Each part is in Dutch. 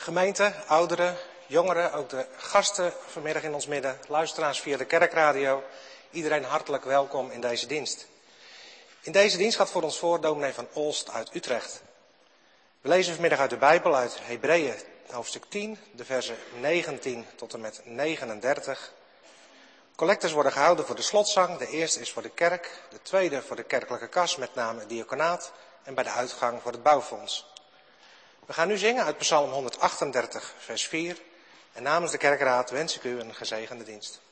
Gemeente, ouderen, jongeren, ook de gasten vanmiddag in ons midden, luisteraars via de kerkradio. Iedereen hartelijk welkom in deze dienst. In deze dienst gaat voor ons voor dominee van Olst uit Utrecht. We lezen vanmiddag uit de Bijbel, uit Hebreeën hoofdstuk 10, de versen 19 tot en met 39. Collectes worden gehouden voor de slotzang. De eerste is voor de kerk, de tweede voor de kerkelijke kas, met name het diaconaat, en bij de uitgang voor het bouwfonds. We gaan nu zingen uit Psalm 138, vers 4. En namens de kerkraad wens ik u een gezegende dienst.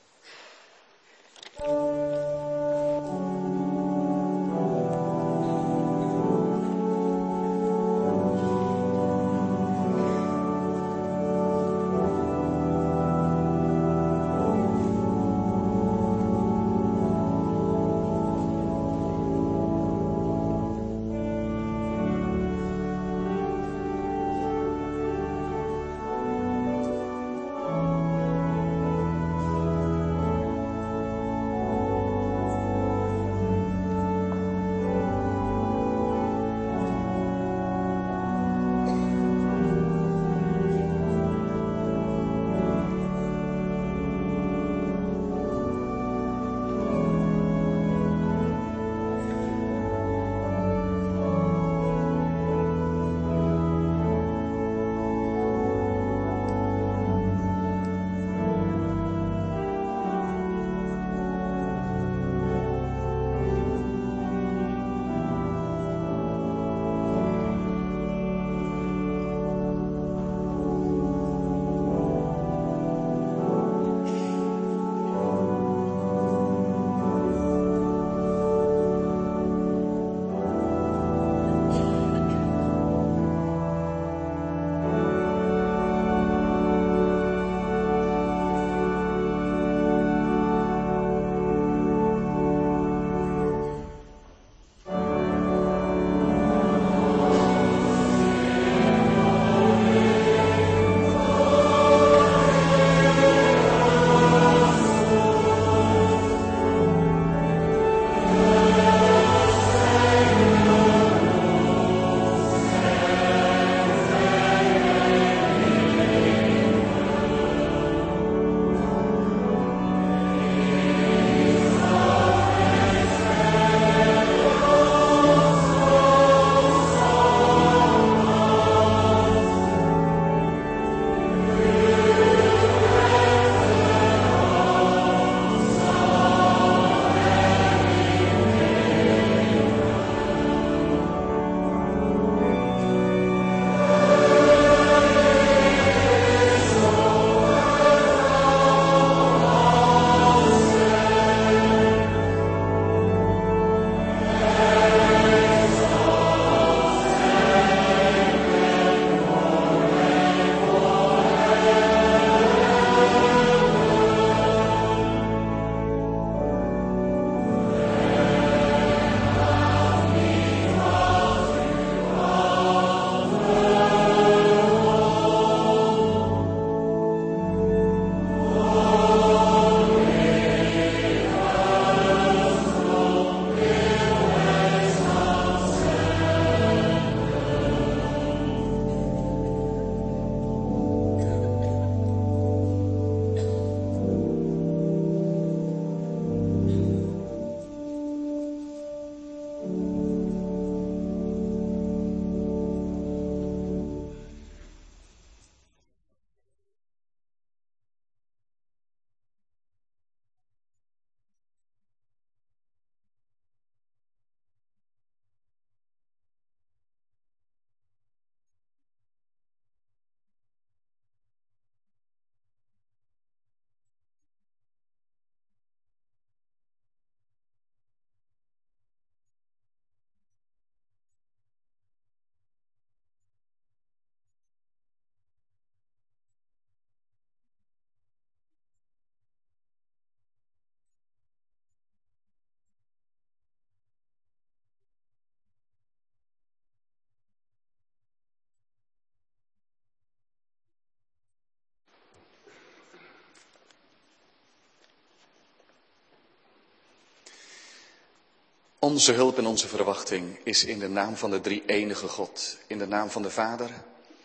Onze hulp en onze verwachting is in de naam van de drie-enige God, in de naam van de Vader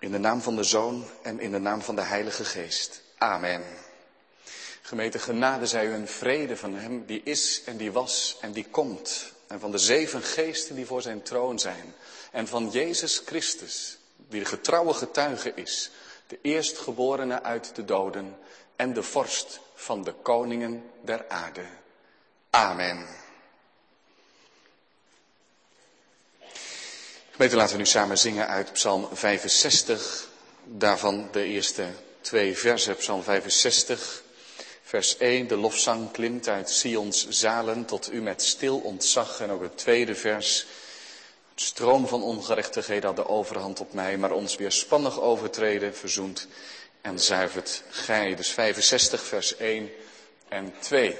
In de naam van de Zoon en in de naam van de Heilige Geest. Amen. Gemeente, genade zij u en vrede van hem die is en die was en die komt. En van de 7 geesten die voor zijn troon zijn. En van Jezus Christus, die de getrouwe getuige is. De eerstgeborene uit de doden en de vorst van de koningen der aarde. Amen. Gemeente, laten we nu samen zingen uit Psalm 65. Daarvan de eerste 2 versen. Psalm 65, vers 1. De lofzang klimt uit Sions zalen tot u met stil ontzag. En ook het tweede vers. Het stroom van ongerechtigheden had de overhand op mij, maar ons weerspannig overtreden verzoent en zuivert gij. Dus 65, vers 1 en 2.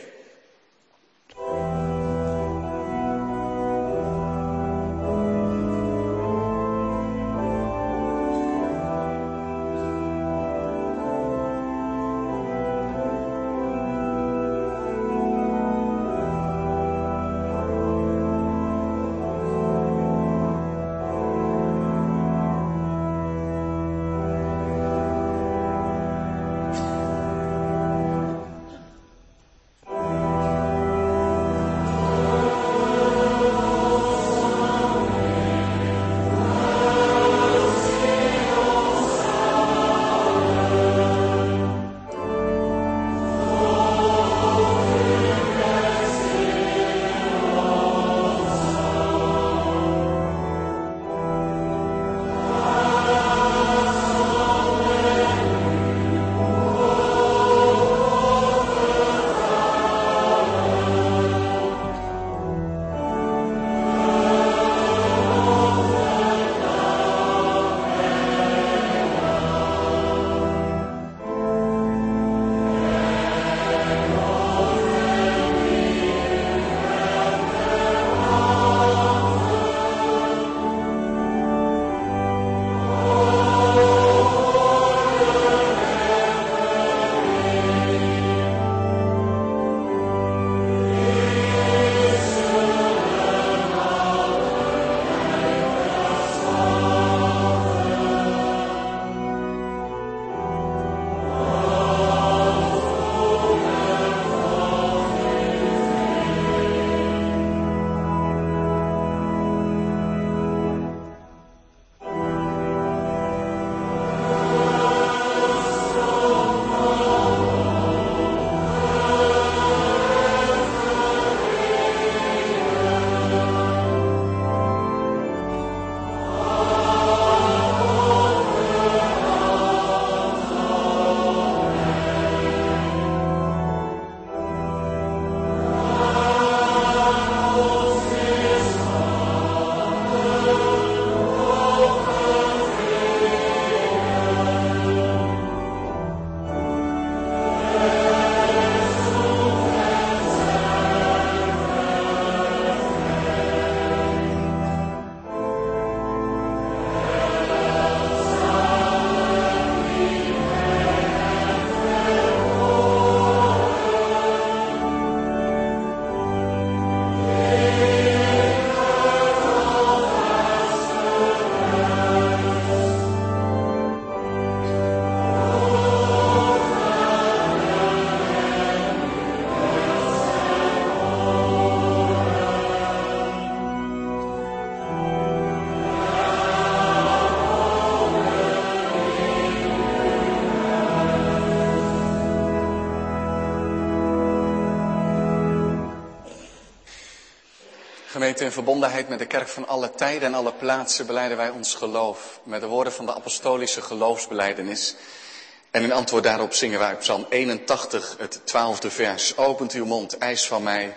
Gemeente, in verbondenheid met de kerk van alle tijden en alle plaatsen belijden wij ons geloof met de woorden van de apostolische geloofsbelijdenis. En in antwoord daarop zingen wij Psalm 81, het 12e vers. Opent uw mond, eis van mij.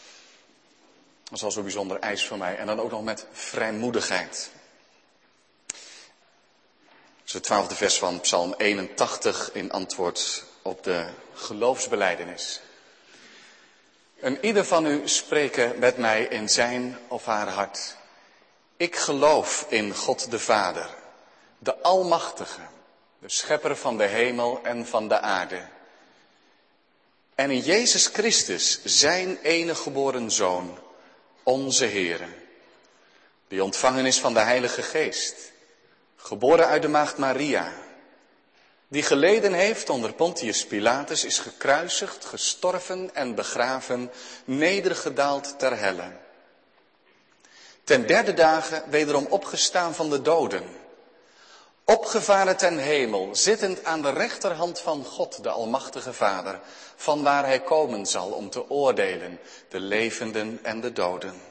Dat is al zo bijzonder, eis van mij. En dan ook nog met vrijmoedigheid. Dat is het 12e vers van Psalm 81 in antwoord op de geloofsbelijdenis. En ieder van u spreken met mij in zijn of haar hart. Ik geloof in God de Vader, de Almachtige, de Schepper van de hemel en van de aarde. En in Jezus Christus, zijn enige geboren Zoon, onze Heere, die ontvangen is van de Heilige Geest, geboren uit de maagd Maria, die geleden heeft onder Pontius Pilatus, is gekruisigd, gestorven en begraven, nedergedaald ter helle. Ten derde dagen wederom opgestaan van de doden, opgevaren ten hemel, zittend aan de rechterhand van God, de Almachtige Vader, vanwaar hij komen zal om te oordelen, de levenden en de doden.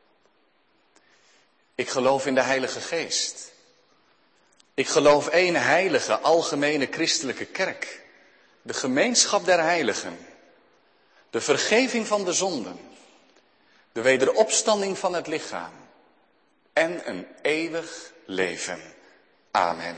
Ik geloof in de Heilige Geest. Ik geloof één heilige, algemene christelijke kerk, de gemeenschap der heiligen, de vergeving van de zonden, de wederopstanding van het lichaam en een eeuwig leven. Amen.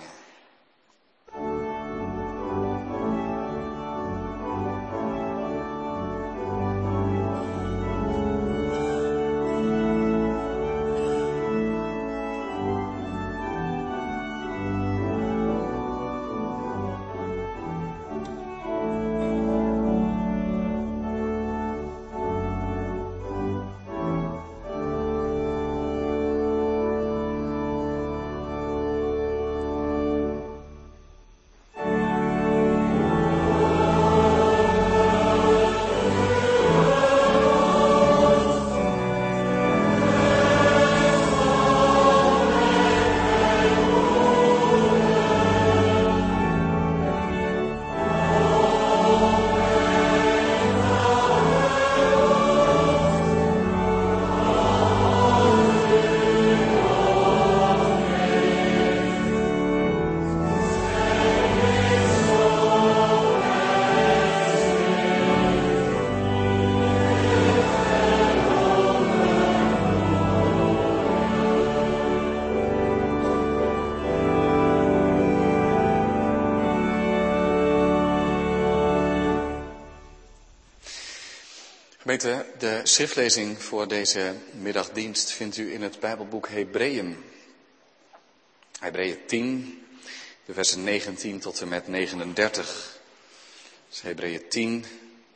Gemeente, de schriftlezing voor deze middagdienst vindt u in het Bijbelboek Hebreeën. Hebreeën 10, de versen 19 tot en met 39. Dus Hebreeën 10,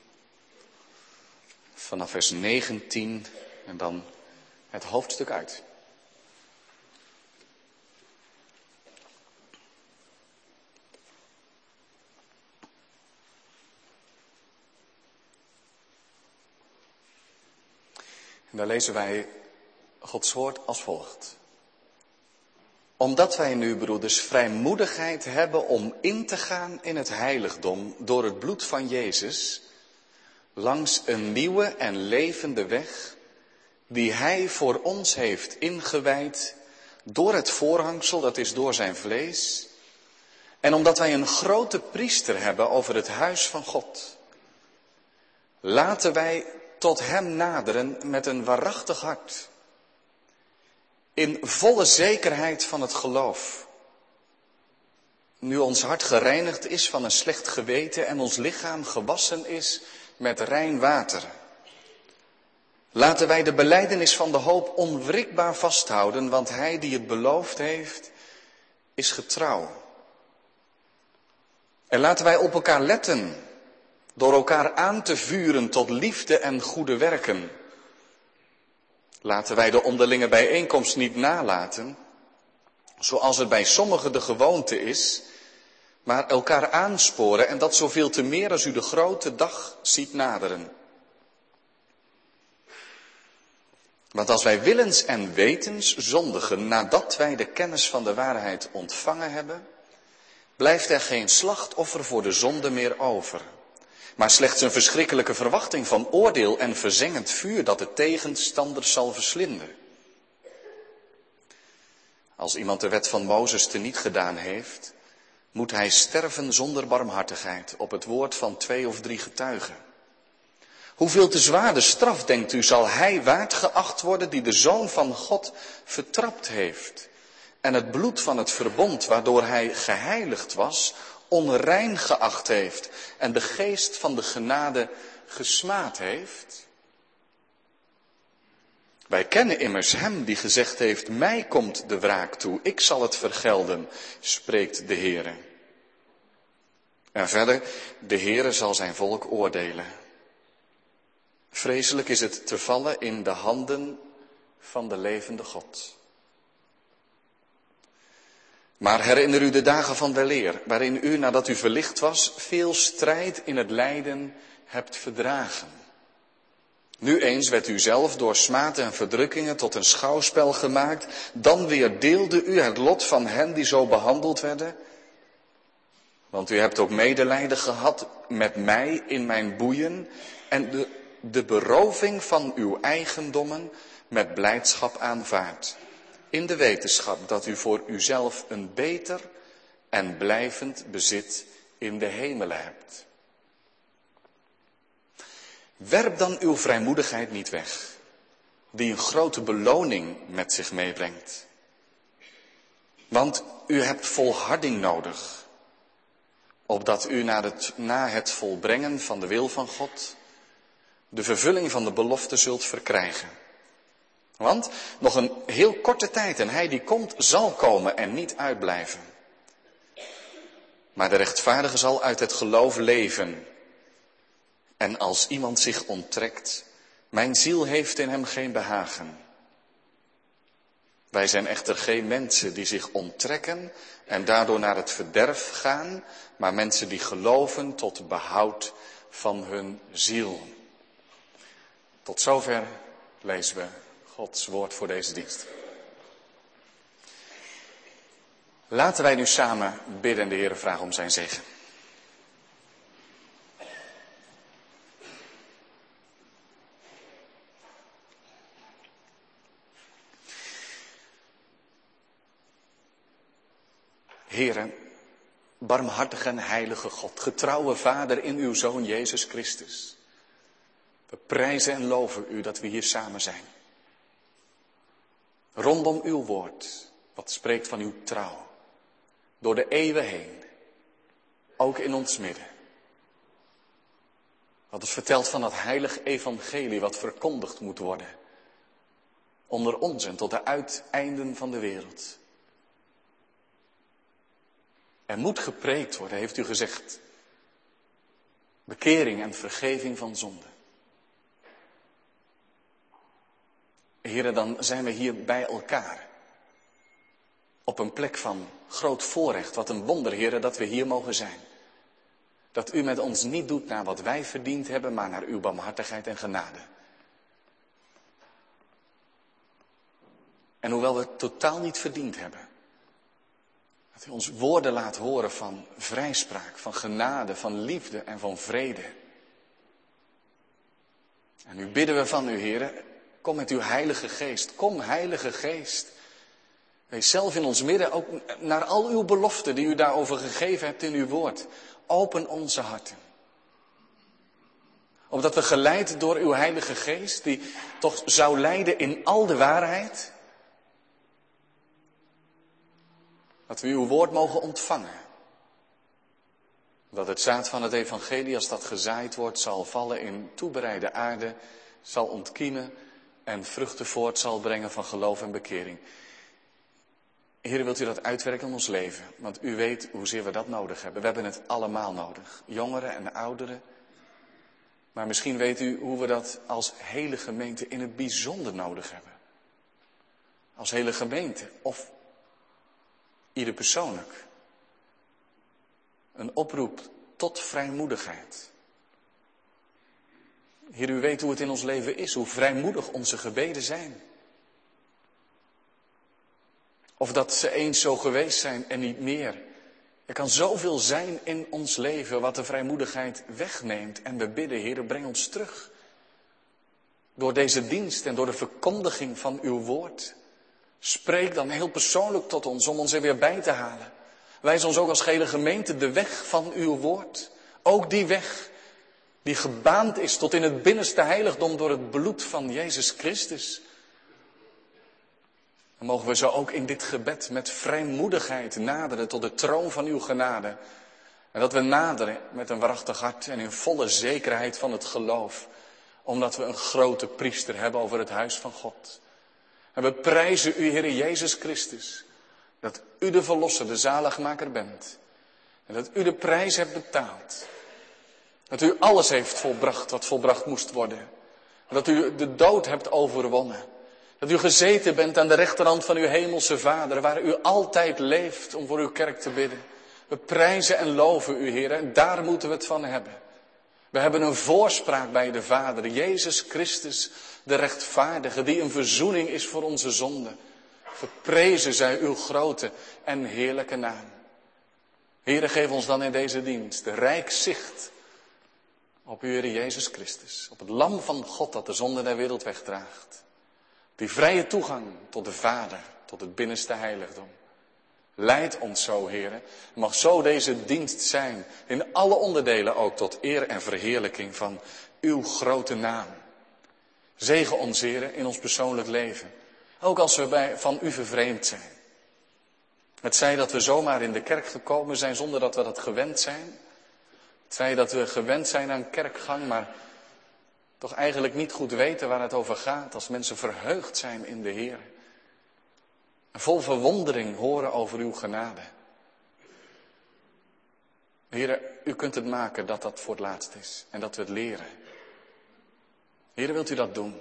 vanaf vers 19 en dan het hoofdstuk uit. En daar lezen wij Gods woord als volgt. Omdat wij nu, broeders, vrijmoedigheid hebben om in te gaan in het heiligdom door het bloed van Jezus, langs een nieuwe en levende weg, die Hij voor ons heeft ingewijd door het voorhangsel, dat is door zijn vlees, en omdat wij een grote priester hebben over het huis van God, laten wij tot hem naderen met een waarachtig hart, in volle zekerheid van het geloof. Nu ons hart gereinigd is van een slecht geweten en ons lichaam gewassen is met rein water. Laten wij de belijdenis van de hoop onwrikbaar vasthouden, want hij die het beloofd heeft, is getrouw. En laten wij op elkaar letten, door elkaar aan te vuren tot liefde en goede werken. Laten wij de onderlinge bijeenkomst niet nalaten, zoals het bij sommigen de gewoonte is, maar elkaar aansporen en dat zoveel te meer als u de grote dag ziet naderen. Want als wij willens en wetens zondigen nadat wij de kennis van de waarheid ontvangen hebben, blijft er geen slachtoffer voor de zonde meer over, maar slechts een verschrikkelijke verwachting van oordeel en verzengend vuur dat de tegenstanders zal verslinden. Als iemand de wet van Mozes teniet gedaan heeft, moet hij sterven zonder barmhartigheid op het woord van 2 of 3 getuigen. Hoeveel te zwaar de straf, denkt u, zal hij waard geacht worden die de Zoon van God vertrapt heeft en het bloed van het verbond waardoor hij geheiligd was, onrein geacht heeft en de geest van de genade gesmaad heeft? Wij kennen immers hem die gezegd heeft, mij komt de wraak toe, ik zal het vergelden, spreekt de Heere. En verder, de Heere zal zijn volk oordelen. Vreselijk is het te vallen in de handen van de levende God. Maar herinner u de dagen van weleer, waarin u, nadat u verlicht was, veel strijd in het lijden hebt verdragen. Nu eens werd u zelf door smaad en verdrukkingen tot een schouwspel gemaakt. Dan weer deelde u het lot van hen die zo behandeld werden. Want u hebt ook medelijden gehad met mij in mijn boeien en de beroving van uw eigendommen met blijdschap aanvaardt. In de wetenschap dat u voor uzelf een beter en blijvend bezit in de hemelen hebt. Werp dan uw vrijmoedigheid niet weg, die een grote beloning met zich meebrengt. Want u hebt volharding nodig, opdat u na het volbrengen van de wil van God de vervulling van de belofte zult verkrijgen. Want nog een heel korte tijd en hij die komt zal komen en niet uitblijven. Maar de rechtvaardige zal uit het geloof leven. En als iemand zich onttrekt, mijn ziel heeft in hem geen behagen. Wij zijn echter geen mensen die zich onttrekken en daardoor naar het verderf gaan, maar mensen die geloven tot behoud van hun ziel. Tot zover lezen we Gods woord voor deze dienst. Laten wij nu samen bidden en de Heere vragen om zijn zegen. Heere, barmhartige en heilige God, getrouwe Vader in uw Zoon Jezus Christus. We prijzen en loven u dat we hier samen zijn. Rondom uw woord, wat spreekt van uw trouw. Door de eeuwen heen, ook in ons midden. Wat het vertelt van dat heilige evangelie wat verkondigd moet worden. Onder ons en tot de uiteinden van de wereld. Er moet gepreekt worden, heeft u gezegd. Bekering en vergeving van zonde. Heren, dan zijn we hier bij elkaar. Op een plek van groot voorrecht. Wat een wonder, heren, dat we hier mogen zijn. Dat u met ons niet doet naar wat wij verdiend hebben, maar naar uw barmhartigheid en genade. En hoewel we het totaal niet verdiend hebben. Dat u ons woorden laat horen van vrijspraak, van genade, van liefde en van vrede. En nu bidden we van u, heren, kom met uw heilige geest. Kom, heilige geest. Wees zelf in ons midden, ook naar al uw beloften die u daarover gegeven hebt in uw woord. Open onze harten. Opdat we geleid door uw heilige geest, die toch zou leiden in al de waarheid. Dat we uw woord mogen ontvangen. Dat het zaad van het evangelie, als dat gezaaid wordt, zal vallen in toebereide aarde, zal ontkiemen en vruchten voort zal brengen van geloof en bekering. Heer, wilt u dat uitwerken in ons leven? Want u weet hoezeer we dat nodig hebben. We hebben het allemaal nodig. Jongeren en ouderen. Maar misschien weet u hoe we dat als hele gemeente in het bijzonder nodig hebben. Als hele gemeente. Of ieder persoonlijk. Een oproep tot vrijmoedigheid. Heer, u weet hoe het in ons leven is. Hoe vrijmoedig onze gebeden zijn. Of dat ze eens zo geweest zijn en niet meer. Er kan zoveel zijn in ons leven wat de vrijmoedigheid wegneemt. En we bidden, Heer, breng ons terug. Door deze dienst en door de verkondiging van uw woord. Spreek dan heel persoonlijk tot ons om ons er weer bij te halen. Wijs ons ook als gehele gemeente de weg van uw woord. Ook die weg die gebaand is tot in het binnenste heiligdom door het bloed van Jezus Christus. Dan mogen we zo ook in dit gebed met vrijmoedigheid naderen tot de troon van uw genade. En dat we naderen met een waarachtig hart en in volle zekerheid van het geloof. Omdat we een grote priester hebben over het huis van God. En we prijzen u, Heer Jezus Christus. Dat u de verlosser, de zaligmaker bent. En dat u de prijs hebt betaald. Dat u alles heeft volbracht wat volbracht moest worden. En dat u de dood hebt overwonnen. Dat u gezeten bent aan de rechterhand van uw hemelse Vader, waar u altijd leeft om voor uw kerk te bidden. We prijzen en loven u, Heer, en daar moeten we het van hebben. We hebben een voorspraak bij de Vader, Jezus Christus, de rechtvaardige, die een verzoening is voor onze zonden. Geprezen zij uw grote en heerlijke naam. Heere, geef ons dan in deze dienst rijk zicht op uw Heer Jezus Christus, op het lam van God dat de zonde der wereld wegdraagt. Die vrije toegang tot de Vader, tot het binnenste heiligdom. Leid ons zo, Heere. Mag zo deze dienst zijn, in alle onderdelen ook, tot eer en verheerlijking van uw grote naam. Zegen ons, Heere, in ons persoonlijk leven. Ook als we van u vervreemd zijn. Het zij dat we zomaar in de kerk gekomen zijn zonder dat we dat gewend zijn. Het zij dat we gewend zijn aan kerkgang, maar toch eigenlijk niet goed weten waar het over gaat. Als mensen verheugd zijn in de Heer. En vol verwondering horen over uw genade. Heere, u kunt het maken dat dat voor het laatst is. En dat we het leren. Heere, wilt u dat doen?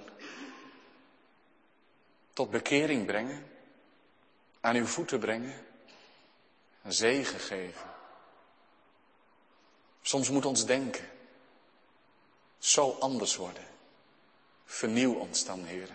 Tot bekering brengen. Aan uw voeten brengen. Een zegen geven. Soms moet ons denken zo anders worden. Vernieuw ons dan, Heere.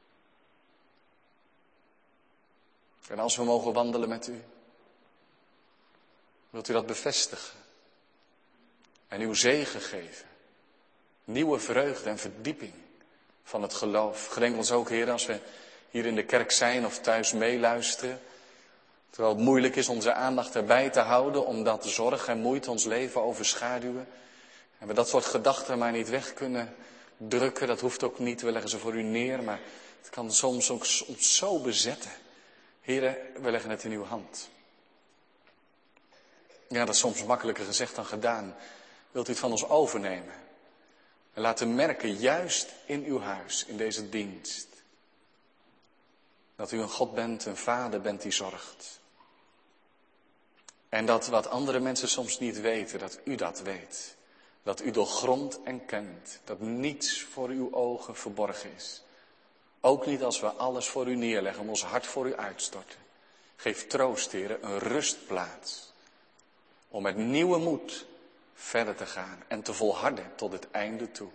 En als we mogen wandelen met u, wilt u dat bevestigen en uw zegen geven. Nieuwe vreugde en verdieping van het geloof. Gedenk ons ook, Heer, als we hier in de kerk zijn of thuis meeluisteren. Terwijl het moeilijk is onze aandacht erbij te houden, omdat zorg en moeite ons leven overschaduwen. En we dat soort gedachten maar niet weg kunnen drukken. Dat hoeft ook niet, we leggen ze voor u neer. Maar het kan soms ook ons zo bezetten. Heren, we leggen het in uw hand. Ja, dat is soms makkelijker gezegd dan gedaan. Wilt u het van ons overnemen? En laten merken, juist in uw huis, in deze dienst. Dat u een God bent, een vader bent die zorgt. En dat wat andere mensen soms niet weten, dat u dat weet. Dat u doorgrondt en kent. Dat niets voor uw ogen verborgen is. Ook niet als we alles voor u neerleggen, om ons hart voor u uitstorten. Geef troost, Heere, een rustplaats. Om met nieuwe moed verder te gaan en te volharden tot het einde toe.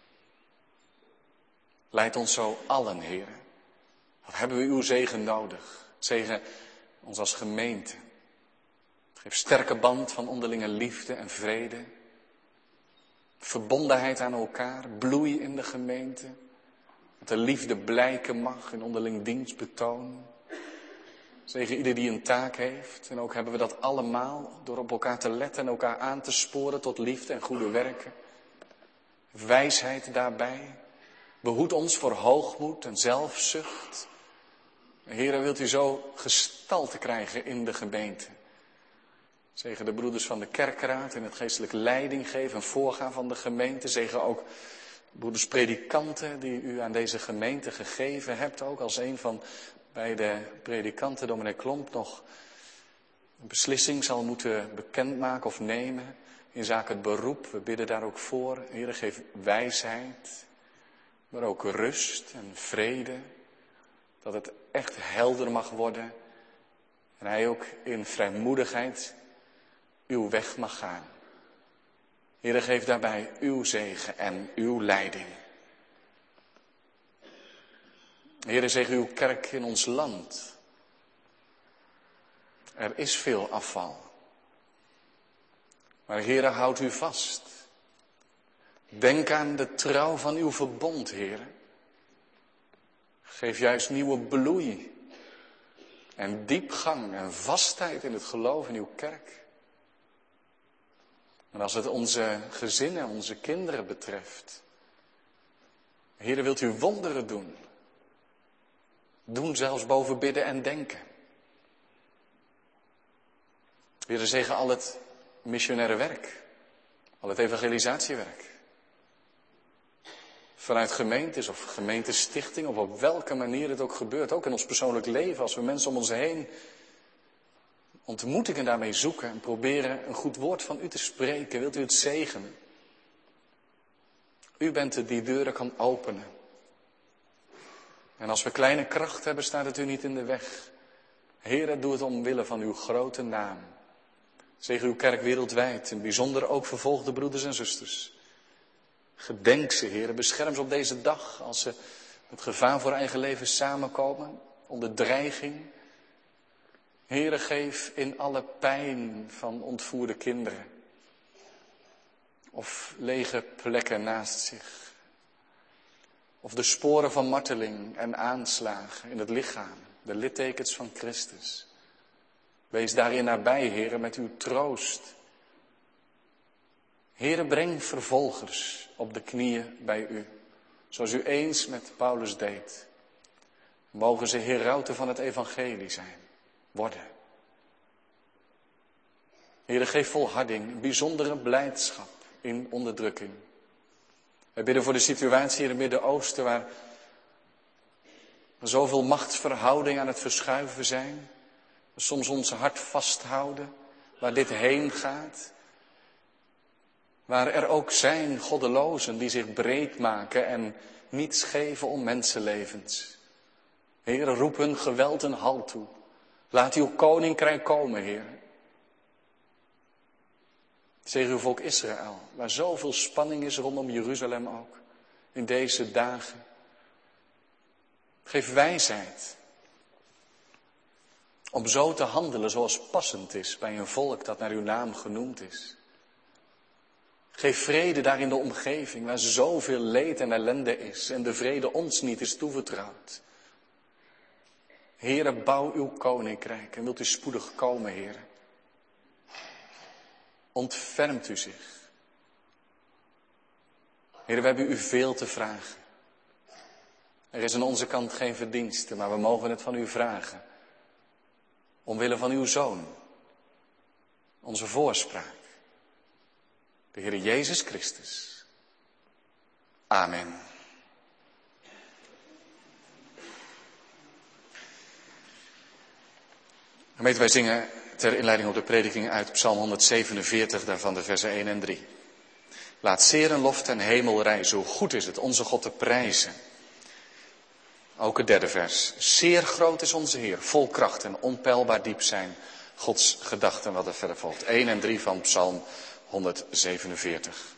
Leid ons zo allen, Heere. Wat hebben we uw zegen nodig? Zegen ons als gemeente. Geef sterke band van onderlinge liefde en vrede. Verbondenheid aan elkaar, bloei in de gemeente. Dat de liefde blijken mag in onderling dienstbetoon. Zegen ieder die een taak heeft. En ook hebben we dat allemaal door op elkaar te letten en elkaar aan te sporen tot liefde en goede werken. Wijsheid daarbij. Behoed ons voor hoogmoed en zelfzucht. Heere, wilt u zo gestalte krijgen in de gemeente. Zegen de broeders van de kerkraad en het geestelijke leiding geven en voorgaan van de gemeente. Zegen ook broeders predikanten die u aan deze gemeente gegeven hebt. Ook als een van bij de predikanten, dominee Klomp, nog een beslissing zal moeten bekendmaken of nemen in zaken het beroep. We bidden daar ook voor. Heere, geef wijsheid, maar ook rust en vrede. Dat het echt helder mag worden. En hij ook in vrijmoedigheid uw weg mag gaan. Heere, geef daarbij uw zegen en uw leiding. Heere, zegen uw kerk in ons land. Er is veel afval. Maar Heere, houd u vast. Denk aan de trouw van uw verbond, Heere. Geef juist nieuwe bloei en diepgang en vastheid in het geloof in uw kerk. En als het onze gezinnen, onze kinderen betreft. Heere, wilt u wonderen doen. Doen zelfs boven bidden en denken. Heere, zegen al het missionaire werk. Al het evangelisatiewerk. Vanuit gemeentes of gemeentestichting of op welke manier het ook gebeurt. Ook in ons persoonlijk leven als we mensen om ons heen ontmoetingen daarmee zoeken. En proberen een goed woord van u te spreken. Wilt u het zegenen? U bent het die deuren kan openen. En als we kleine kracht hebben, staat het u niet in de weg. Heere, doe het omwille van uw grote naam. Zegen uw kerk wereldwijd, in bijzonder ook vervolgde broeders en zusters. Gedenk ze, Heere, bescherm ze op deze dag als ze met gevaar voor eigen leven samenkomen, onder dreiging. Heere, geef in alle pijn van ontvoerde kinderen of lege plekken naast zich, of de sporen van marteling en aanslagen in het lichaam, de littekens van Christus. Wees daarin nabij, Heere, met uw troost. Heere, breng vervolgers op de knieën bij u, zoals u eens met Paulus deed. Mogen ze herauten van het evangelie worden. Heere, geef volharding, bijzondere blijdschap in onderdrukking. Wij bidden voor de situatie in het Midden-Oosten, waar zoveel machtsverhoudingen aan het verschuiven zijn. We soms ons hart vasthouden, waar dit heen gaat. Waar er ook zijn goddelozen die zich breed maken en niets geven om mensenlevens. Heer, roep hun geweld een halt toe. Laat uw koninkrijk komen, Heer. Zegen uw volk Israël, waar zoveel spanning is rondom Jeruzalem ook. In deze dagen. Geef wijsheid. Om zo te handelen zoals passend is bij een volk dat naar uw naam genoemd is. Geef vrede daar in de omgeving waar zoveel leed en ellende is en de vrede ons niet is toevertrouwd. Heere, bouw uw koninkrijk en wilt u spoedig komen, Heere. Ontfermt u zich. Heere, we hebben u veel te vragen. Er is aan onze kant geen verdienste, maar we mogen het van u vragen. Omwille van uw Zoon. Onze voorspraak. De Heer Jezus Christus. Amen. Gemeente, wij zingen ter inleiding op de prediking uit Psalm 147, daarvan de versen 1 en 3. Laat zeer en lof ten hemel rijzen, hoe goed is het onze God te prijzen. Ook het derde vers. Zeer groot is onze Heer, vol kracht en onpeilbaar diep zijn Gods gedachten, wat er verder volgt. 1 en 3 van Psalm 147.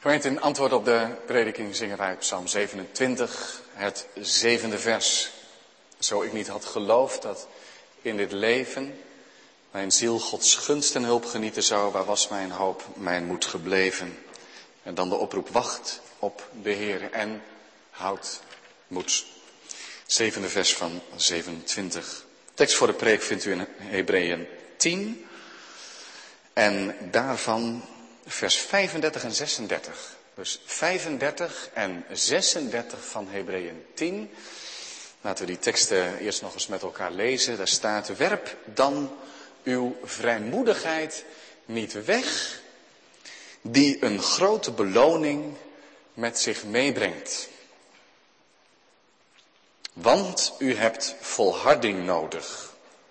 Gemeente, in antwoord op de prediking zingen wij Psalm 27, het 7e vers. Zo ik niet had geloofd dat in dit leven mijn ziel Gods gunst en hulp genieten zou, waar was mijn hoop, mijn moed gebleven? En dan de oproep, wacht op de Heer en houd moed. 7e vers van 27. Tekst voor de preek vindt u in Hebreeën 10. En daarvan vers 35 en 36. Dus 35 en 36 van Hebreeën 10. Laten we die teksten eerst nog eens met elkaar lezen. Daar staat, werp dan uw vrijmoedigheid niet weg, die een grote beloning met zich meebrengt. Want u hebt volharding nodig,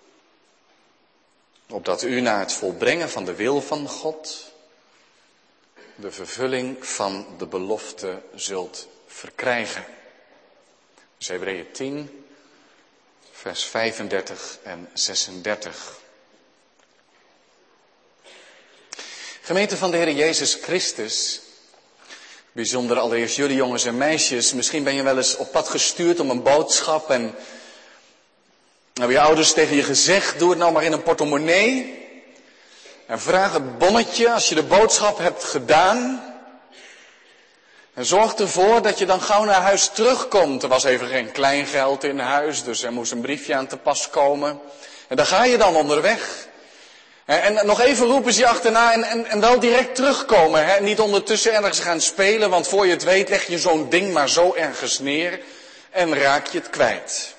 opdat u na het volbrengen van de wil van God de vervulling van de belofte zult verkrijgen. Dus Hebreeën 10, vers 35 en 36. Gemeente van de Heer Jezus Christus, bijzonder allereerst jullie jongens en meisjes, misschien ben je wel eens op pad gestuurd om een boodschap en hebben je ouders tegen je gezegd, doe het nou maar in een portemonnee en vraag het bonnetje als je de boodschap hebt gedaan. En zorg ervoor dat je dan gauw naar huis terugkomt. Er was even geen kleingeld in huis, dus er moest een briefje aan te pas komen. En dan ga je dan onderweg. En nog even roepen ze je achterna en wel direct terugkomen. Hè? Niet ondertussen ergens gaan spelen, want voor je het weet leg je zo'n ding maar zo ergens neer en raak je het kwijt.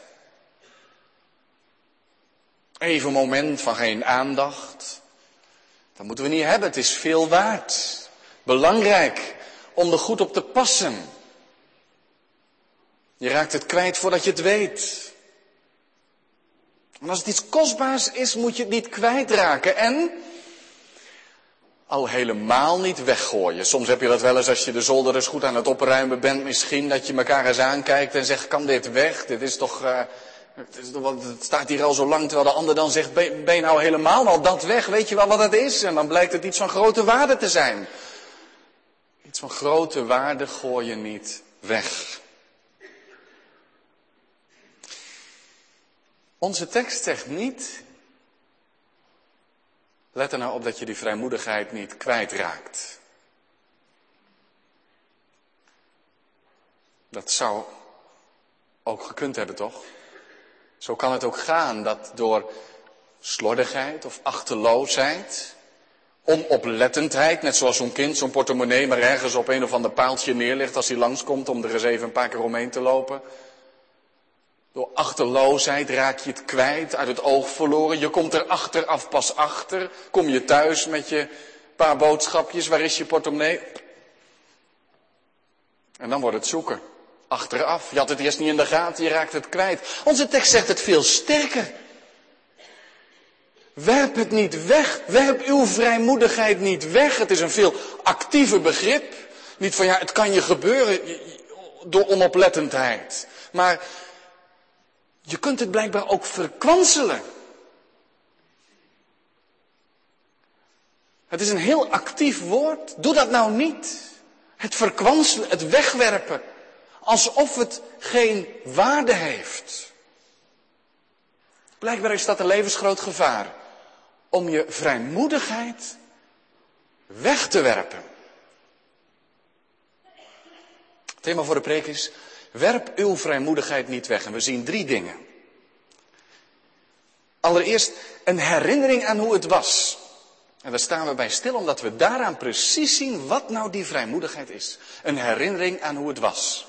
Even een moment van geen aandacht. Dat moeten we niet hebben, het is veel waard. Belangrijk om er goed op te passen. Je raakt het kwijt voordat je het weet. En als het iets kostbaars is, moet je het niet kwijtraken. En al helemaal niet weggooien. Soms heb je dat wel eens als je de zolder eens goed aan het opruimen bent. Misschien dat je elkaar eens aankijkt en zegt, kan dit weg? Dit is toch, het staat hier al zo lang. Terwijl de ander dan zegt, ben je nou helemaal al dat weg? Weet je wel wat dat is? En dan blijkt het iets van grote waarde te zijn. Iets van grote waarde gooi je niet weg. Onze tekst zegt niet, let er nou op dat je die vrijmoedigheid niet kwijtraakt. Dat zou ook gekund hebben, toch? Zo kan het ook gaan dat door slordigheid of achteloosheid, onoplettendheid, net zoals zo'n kind zo'n portemonnee maar ergens op een of ander paaltje neerlegt als hij langskomt om er eens even een paar keer omheen te lopen. Door achterloosheid raak je het kwijt, uit het oog verloren. Je komt er achteraf pas achter. Kom je thuis met je paar boodschapjes, waar is je portemonnee? En dan wordt het zoeken. Achteraf. Je had het eerst niet in de gaten, je raakt het kwijt. Onze tekst zegt het veel sterker. Werp het niet weg. Werp uw vrijmoedigheid niet weg. Het is een veel actiever begrip. Niet van ja, het kan je gebeuren door onoplettendheid. Maar je kunt het blijkbaar ook verkwanselen. Het is een heel actief woord. Doe dat nou niet. Het verkwanselen, het wegwerpen. Alsof het geen waarde heeft. Blijkbaar is dat een levensgroot gevaar. Om je vrijmoedigheid weg te werpen. Het thema voor de preek is, werp uw vrijmoedigheid niet weg. En we zien 3 dingen. Allereerst een herinnering aan hoe het was. En daar staan we bij stil, omdat we daaraan precies zien wat nou die vrijmoedigheid is. Een herinnering aan hoe het was.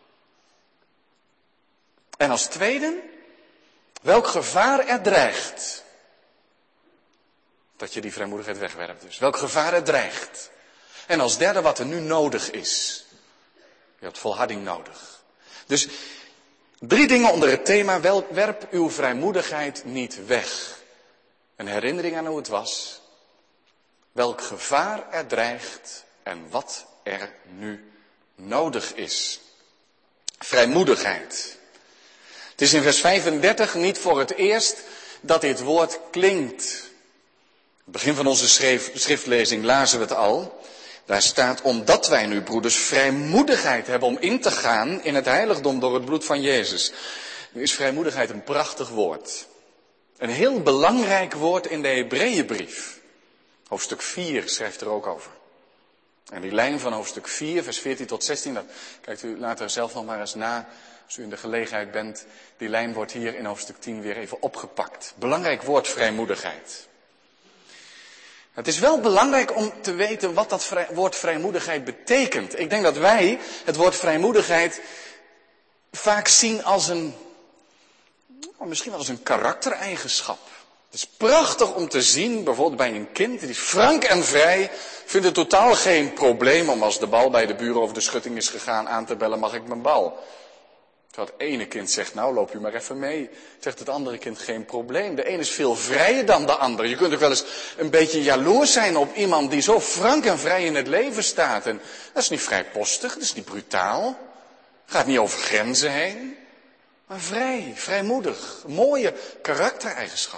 En als tweede, welk gevaar er dreigt. Dat je die vrijmoedigheid wegwerpt dus. Welk gevaar er dreigt. En als derde, wat er nu nodig is. Je hebt volharding nodig. Dus 3 dingen onder het thema, werp uw vrijmoedigheid niet weg. Een herinnering aan hoe het was. Welk gevaar er dreigt en wat er nu nodig is. Vrijmoedigheid. Het is in vers 35 niet voor het eerst dat dit woord klinkt. Het begin van onze schriftlezing lazen we het al. Daar staat, omdat wij nu, broeders, vrijmoedigheid hebben om in te gaan in het heiligdom door het bloed van Jezus. Nu is vrijmoedigheid een prachtig woord. Een heel belangrijk woord in de Hebreeënbrief. Hoofdstuk 4 schrijft er ook over. En die lijn van hoofdstuk 4, vers 14 tot 16, dat kijkt u later zelf nog maar eens na, als u in de gelegenheid bent. Die lijn wordt hier in hoofdstuk 10 weer even opgepakt. Belangrijk woord, vrijmoedigheid. Het is wel belangrijk om te weten wat dat woord vrijmoedigheid betekent. Ik denk dat wij het woord vrijmoedigheid vaak zien als misschien wel als een karaktereigenschap. Het is prachtig om te zien, bijvoorbeeld bij een kind, die is frank en vrij, vindt het totaal geen probleem om als de bal bij de buren over de schutting is gegaan aan te bellen, mag ik mijn bal? Terwijl het ene kind zegt, nou loop u maar even mee. Zegt het andere kind, geen probleem. De een is veel vrijer dan de ander. Je kunt ook wel eens een beetje jaloers zijn op iemand die zo frank en vrij in het leven staat. En dat is niet vrijpostig, dat is niet brutaal. Gaat niet over grenzen heen. Maar vrij, vrijmoedig, mooie karaktereigenschap.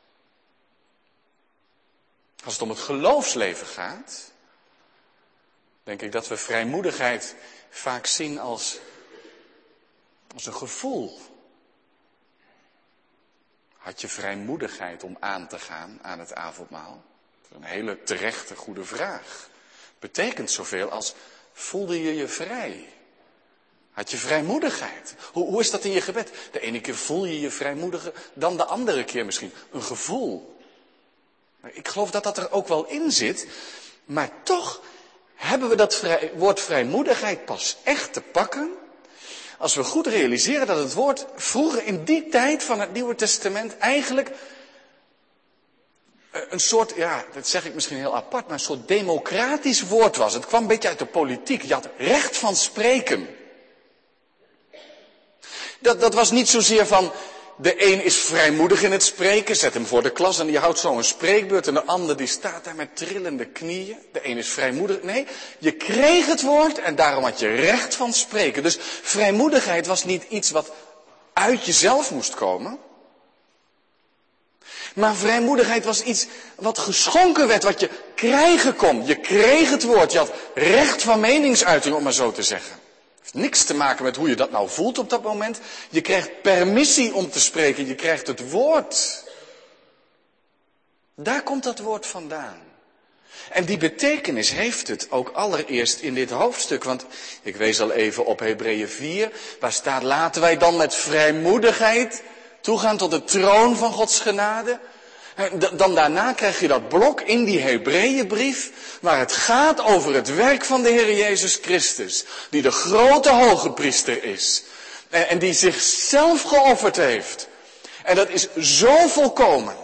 Als het om het geloofsleven gaat, denk ik dat we vrijmoedigheid vaak zien als een gevoel. Had je vrijmoedigheid om aan te gaan aan het avondmaal? Dat is een hele terechte, goede vraag. Betekent zoveel als, voelde je je vrij? Had je vrijmoedigheid? Hoe is dat in je gebed? De ene keer voel je je vrijmoediger dan de andere keer misschien. Een gevoel. Ik geloof dat dat er ook wel in zit. Maar toch hebben we dat woord vrijmoedigheid pas echt te pakken als we goed realiseren dat het woord vroeger in die tijd van het Nieuwe Testament eigenlijk een soort, ja, dat zeg ik misschien heel apart, maar een soort democratisch woord was. Het kwam een beetje uit de politiek. Je had recht van spreken. Dat was niet zozeer van, de een is vrijmoedig in het spreken, zet hem voor de klas en die houdt zo een spreekbeurt en de ander die staat daar met trillende knieën. De een is vrijmoedig. Nee, je kreeg het woord en daarom had je recht van spreken. Dus vrijmoedigheid was niet iets wat uit jezelf moest komen. Maar vrijmoedigheid was iets wat geschonken werd, wat je krijgen kon. Je kreeg het woord, je had recht van meningsuiting, om maar zo te zeggen. Het heeft niks te maken met hoe je dat nou voelt op dat moment. Je krijgt permissie om te spreken, je krijgt het woord. Daar komt dat woord vandaan. En die betekenis heeft het ook allereerst in dit hoofdstuk. Want ik wees al even op Hebreeën 4, waar staat, laten wij dan met vrijmoedigheid toegaan tot de troon van Gods genade. Dan daarna krijg je dat blok in die Hebreeënbrief, waar het gaat over het werk van de Heer Jezus Christus, die de grote hoge priester is. En die zichzelf geofferd heeft. En dat is zo volkomen.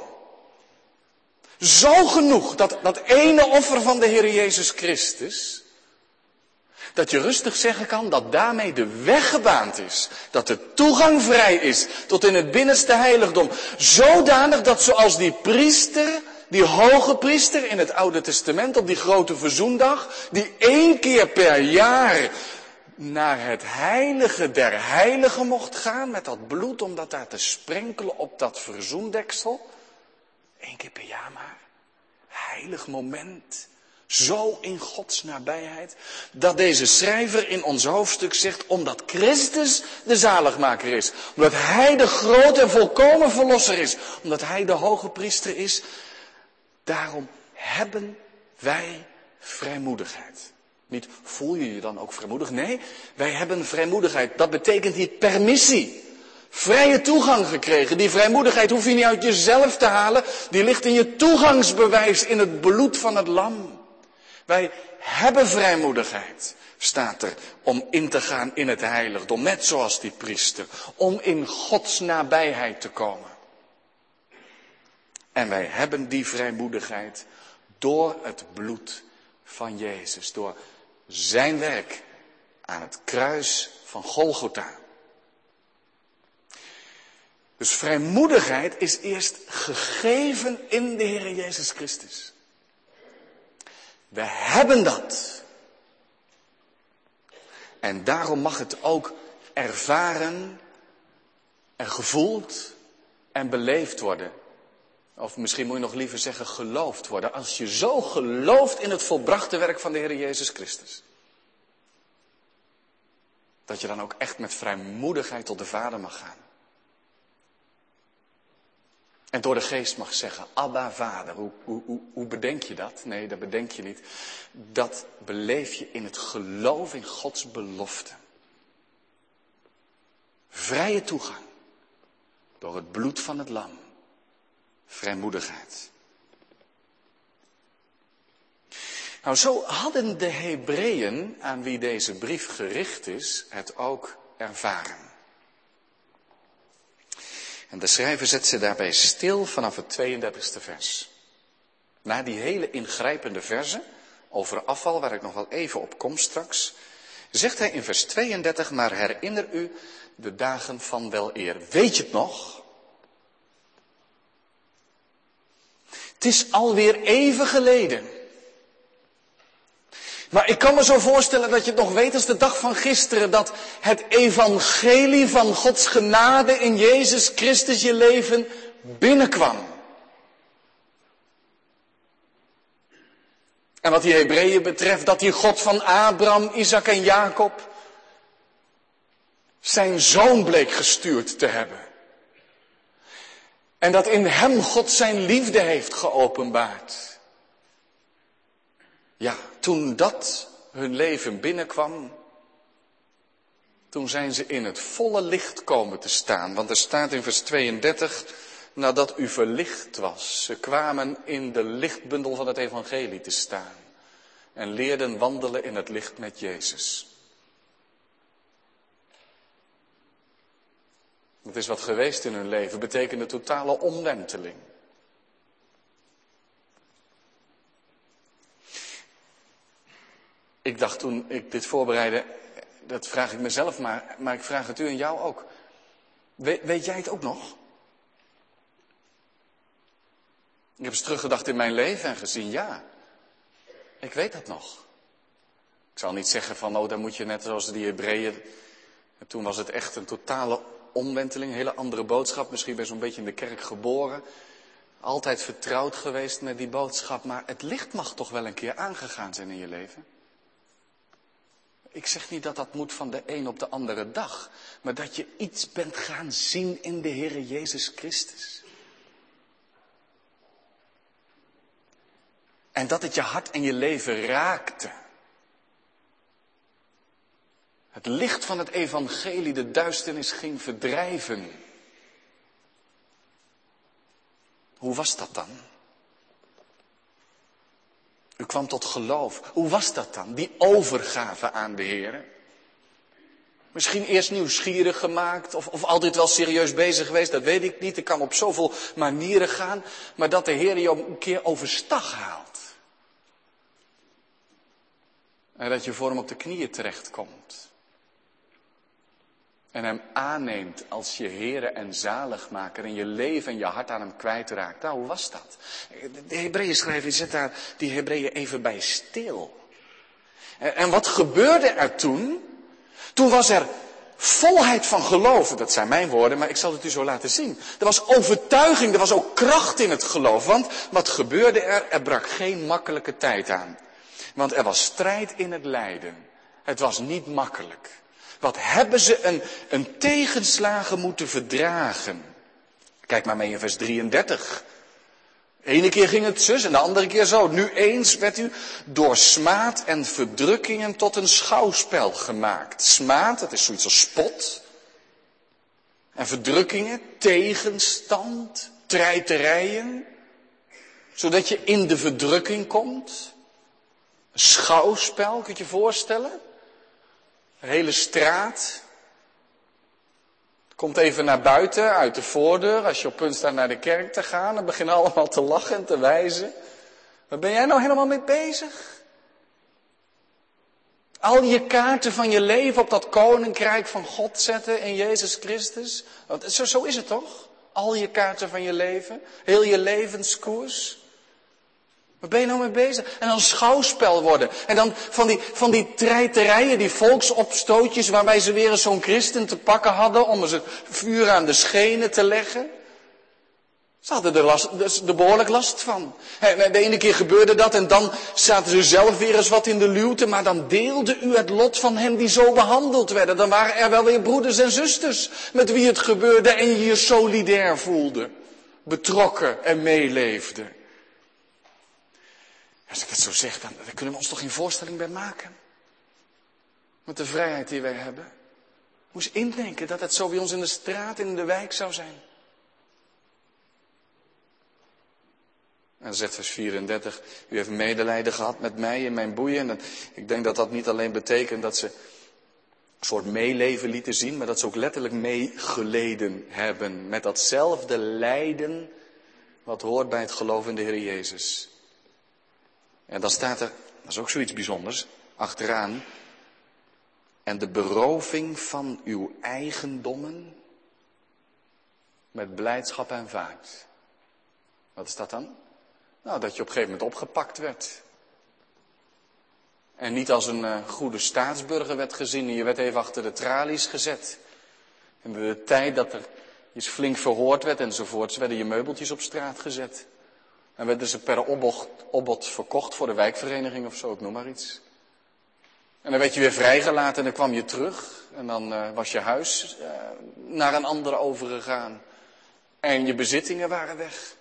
Zo genoeg, dat ene offer van de Heer Jezus Christus, dat je rustig zeggen kan dat daarmee de weg gebaand is. Dat de toegang vrij is tot in het binnenste heiligdom. Zodanig dat zoals die priester, die hoge priester in het Oude Testament op die grote verzoendag, die 1 keer per jaar naar het heilige der heiligen mocht gaan met dat bloed om dat daar te sprenkelen op dat verzoendeksel. 1 keer per jaar maar. Heilig moment. Zo in Gods nabijheid, dat deze schrijver in ons hoofdstuk zegt, omdat Christus de zaligmaker is, omdat Hij de grote en volkomen verlosser is, omdat Hij de hoge priester is, daarom hebben wij vrijmoedigheid. Niet voel je je dan ook vrijmoedig? Nee, wij hebben vrijmoedigheid. Dat betekent hier permissie. Vrije toegang gekregen. Die vrijmoedigheid hoef je niet uit jezelf te halen, die ligt in je toegangsbewijs in het bloed van het lam. Wij hebben vrijmoedigheid, staat er, om in te gaan in het heiligdom, net zoals die priester, om in Gods nabijheid te komen. En wij hebben die vrijmoedigheid door het bloed van Jezus, door zijn werk aan het kruis van Golgotha. Dus vrijmoedigheid is eerst gegeven in de Heer Jezus Christus. We hebben dat. En daarom mag het ook ervaren en gevoeld en beleefd worden Of misschien moet je nog liever zeggen geloofd worden. Als je zo gelooft in het volbrachte werk van de Heer Jezus Christus. Dat je dan ook echt met vrijmoedigheid tot de Vader mag gaan. En door de Geest mag zeggen, Abba Vader, hoe bedenk je dat? Nee, dat bedenk je niet. Dat beleef je in het geloof in Gods belofte. Vrije toegang. Door het bloed van het lam. Vrijmoedigheid. Nou, zo hadden de Hebreeën, aan wie deze brief gericht is, het ook ervaren. En de schrijver zet ze daarbij stil vanaf het 32e vers. Na die hele ingrijpende verzen over afval, waar ik nog wel even op kom straks, zegt hij in vers 32, maar herinner u de dagen van weleer. Weet je het nog? Het is alweer even geleden. Maar ik kan me zo voorstellen dat je het nog weet als de dag van gisteren, dat het evangelie van Gods genade in Jezus Christus je leven binnenkwam. En wat die Hebreeën betreft, dat die God van Abraham, Isaac en Jacob zijn zoon bleek gestuurd te hebben. En dat in hem God zijn liefde heeft geopenbaard. Ja, toen dat hun leven binnenkwam, toen zijn ze in het volle licht komen te staan. Want er staat in vers 32, nadat u verlicht was. Ze kwamen in de lichtbundel van het evangelie te staan. En leerden wandelen in het licht met Jezus. Dat is wat geweest in hun leven, betekent een totale omwenteling. Ik dacht toen ik dit voorbereidde, dat vraag ik mezelf maar ik vraag het u en jou ook. Weet jij het ook nog? Ik heb eens teruggedacht in mijn leven en gezien, ja, ik weet dat nog. Ik zal niet zeggen van, dan moet je net zoals die Hebreeën. En toen was het echt een totale omwenteling, een hele andere boodschap. Misschien ben je zo'n beetje in de kerk geboren. Altijd vertrouwd geweest met die boodschap. Maar het licht mag toch wel een keer aangegaan zijn in je leven. Ik zeg niet dat dat moet van de een op de andere dag. Maar dat je iets bent gaan zien in de Heere Jezus Christus. En dat het je hart en je leven raakte. Het licht van het evangelie de duisternis ging verdrijven. Hoe was dat dan? U kwam tot geloof. Hoe was dat dan? Die overgave aan de Heer. Misschien eerst nieuwsgierig gemaakt of altijd wel serieus bezig geweest, dat weet ik niet. Het kan op zoveel manieren gaan. Maar dat de Heer je een keer overstag haalt. En dat je voor hem op de knieën terechtkomt. En hem aanneemt als je Heere en zaligmaker en je leven en je hart aan hem kwijtraakt. Nou, hoe was dat? De Hebreeën schrijver zet daar die Hebreeën even bij stil. En wat gebeurde er toen? Toen was er volheid van geloven. Dat zijn mijn woorden, maar ik zal het u zo laten zien. Er was overtuiging, er was ook kracht in het geloof. Want wat gebeurde er? Er brak geen makkelijke tijd aan. Want er was strijd in het lijden. Het was niet makkelijk. Wat hebben ze een tegenslagen moeten verdragen? Kijk maar mee in vers 33. De ene keer ging het zus en de andere keer zo. Nu eens werd u door smaad en verdrukkingen tot een schouwspel gemaakt. Smaad, dat is zoiets als spot. En verdrukkingen, tegenstand, treiterijen. Zodat je in de verdrukking komt. Een schouwspel, kun je je voorstellen? Een hele straat. Komt even naar buiten, uit de voordeur. Als je op punt staat naar de kerk te gaan, dan beginnen allemaal te lachen en te wijzen. Waar ben jij nou helemaal mee bezig? Al je kaarten van je leven op dat koninkrijk van God zetten in Jezus Christus. Want zo is het toch? Al je kaarten van je leven. Heel je levenskoers. Waar ben je nou mee bezig? En dan schouwspel worden. En dan van die treiterijen, die volksopstootjes waarbij ze weer eens zo'n christen te pakken hadden om eens het vuur aan de schenen te leggen. Ze hadden er behoorlijk last van. En de ene keer gebeurde dat en dan zaten ze zelf weer eens wat in de luwte. Maar dan deelde u het lot van hen die zo behandeld werden. Dan waren er wel weer broeders en zusters met wie het gebeurde en je je solidair voelde. Betrokken en meeleefde. Als ik het zo zeg, dan kunnen we ons toch geen voorstelling bij maken. Met de vrijheid die wij hebben. Moet eens indenken dat het zo bij ons in de straat en in de wijk zou zijn. En dan zegt vers 34, u heeft medelijden gehad met mij in mijn boeien. En ik denk dat dat niet alleen betekent dat ze een soort meeleven lieten zien, maar dat ze ook letterlijk meegeleden hebben. Met datzelfde lijden wat hoort bij het geloof in de Heer Jezus. En dan staat er, dat is ook zoiets bijzonders, achteraan. En de beroving van uw eigendommen met blijdschap en vaart. Wat is dat dan? Nou, dat je op een gegeven moment opgepakt werd. En niet als een goede staatsburger werd gezien en je werd even achter de tralies gezet. En de tijd dat er iets flink verhoord werd enzovoorts, werden je meubeltjes op straat gezet. En werden ze per opbod verkocht voor de wijkvereniging of zo, ik noem maar iets. En dan werd je weer vrijgelaten en dan kwam je terug. En dan was je huis naar een ander overgegaan. En je bezittingen waren weg.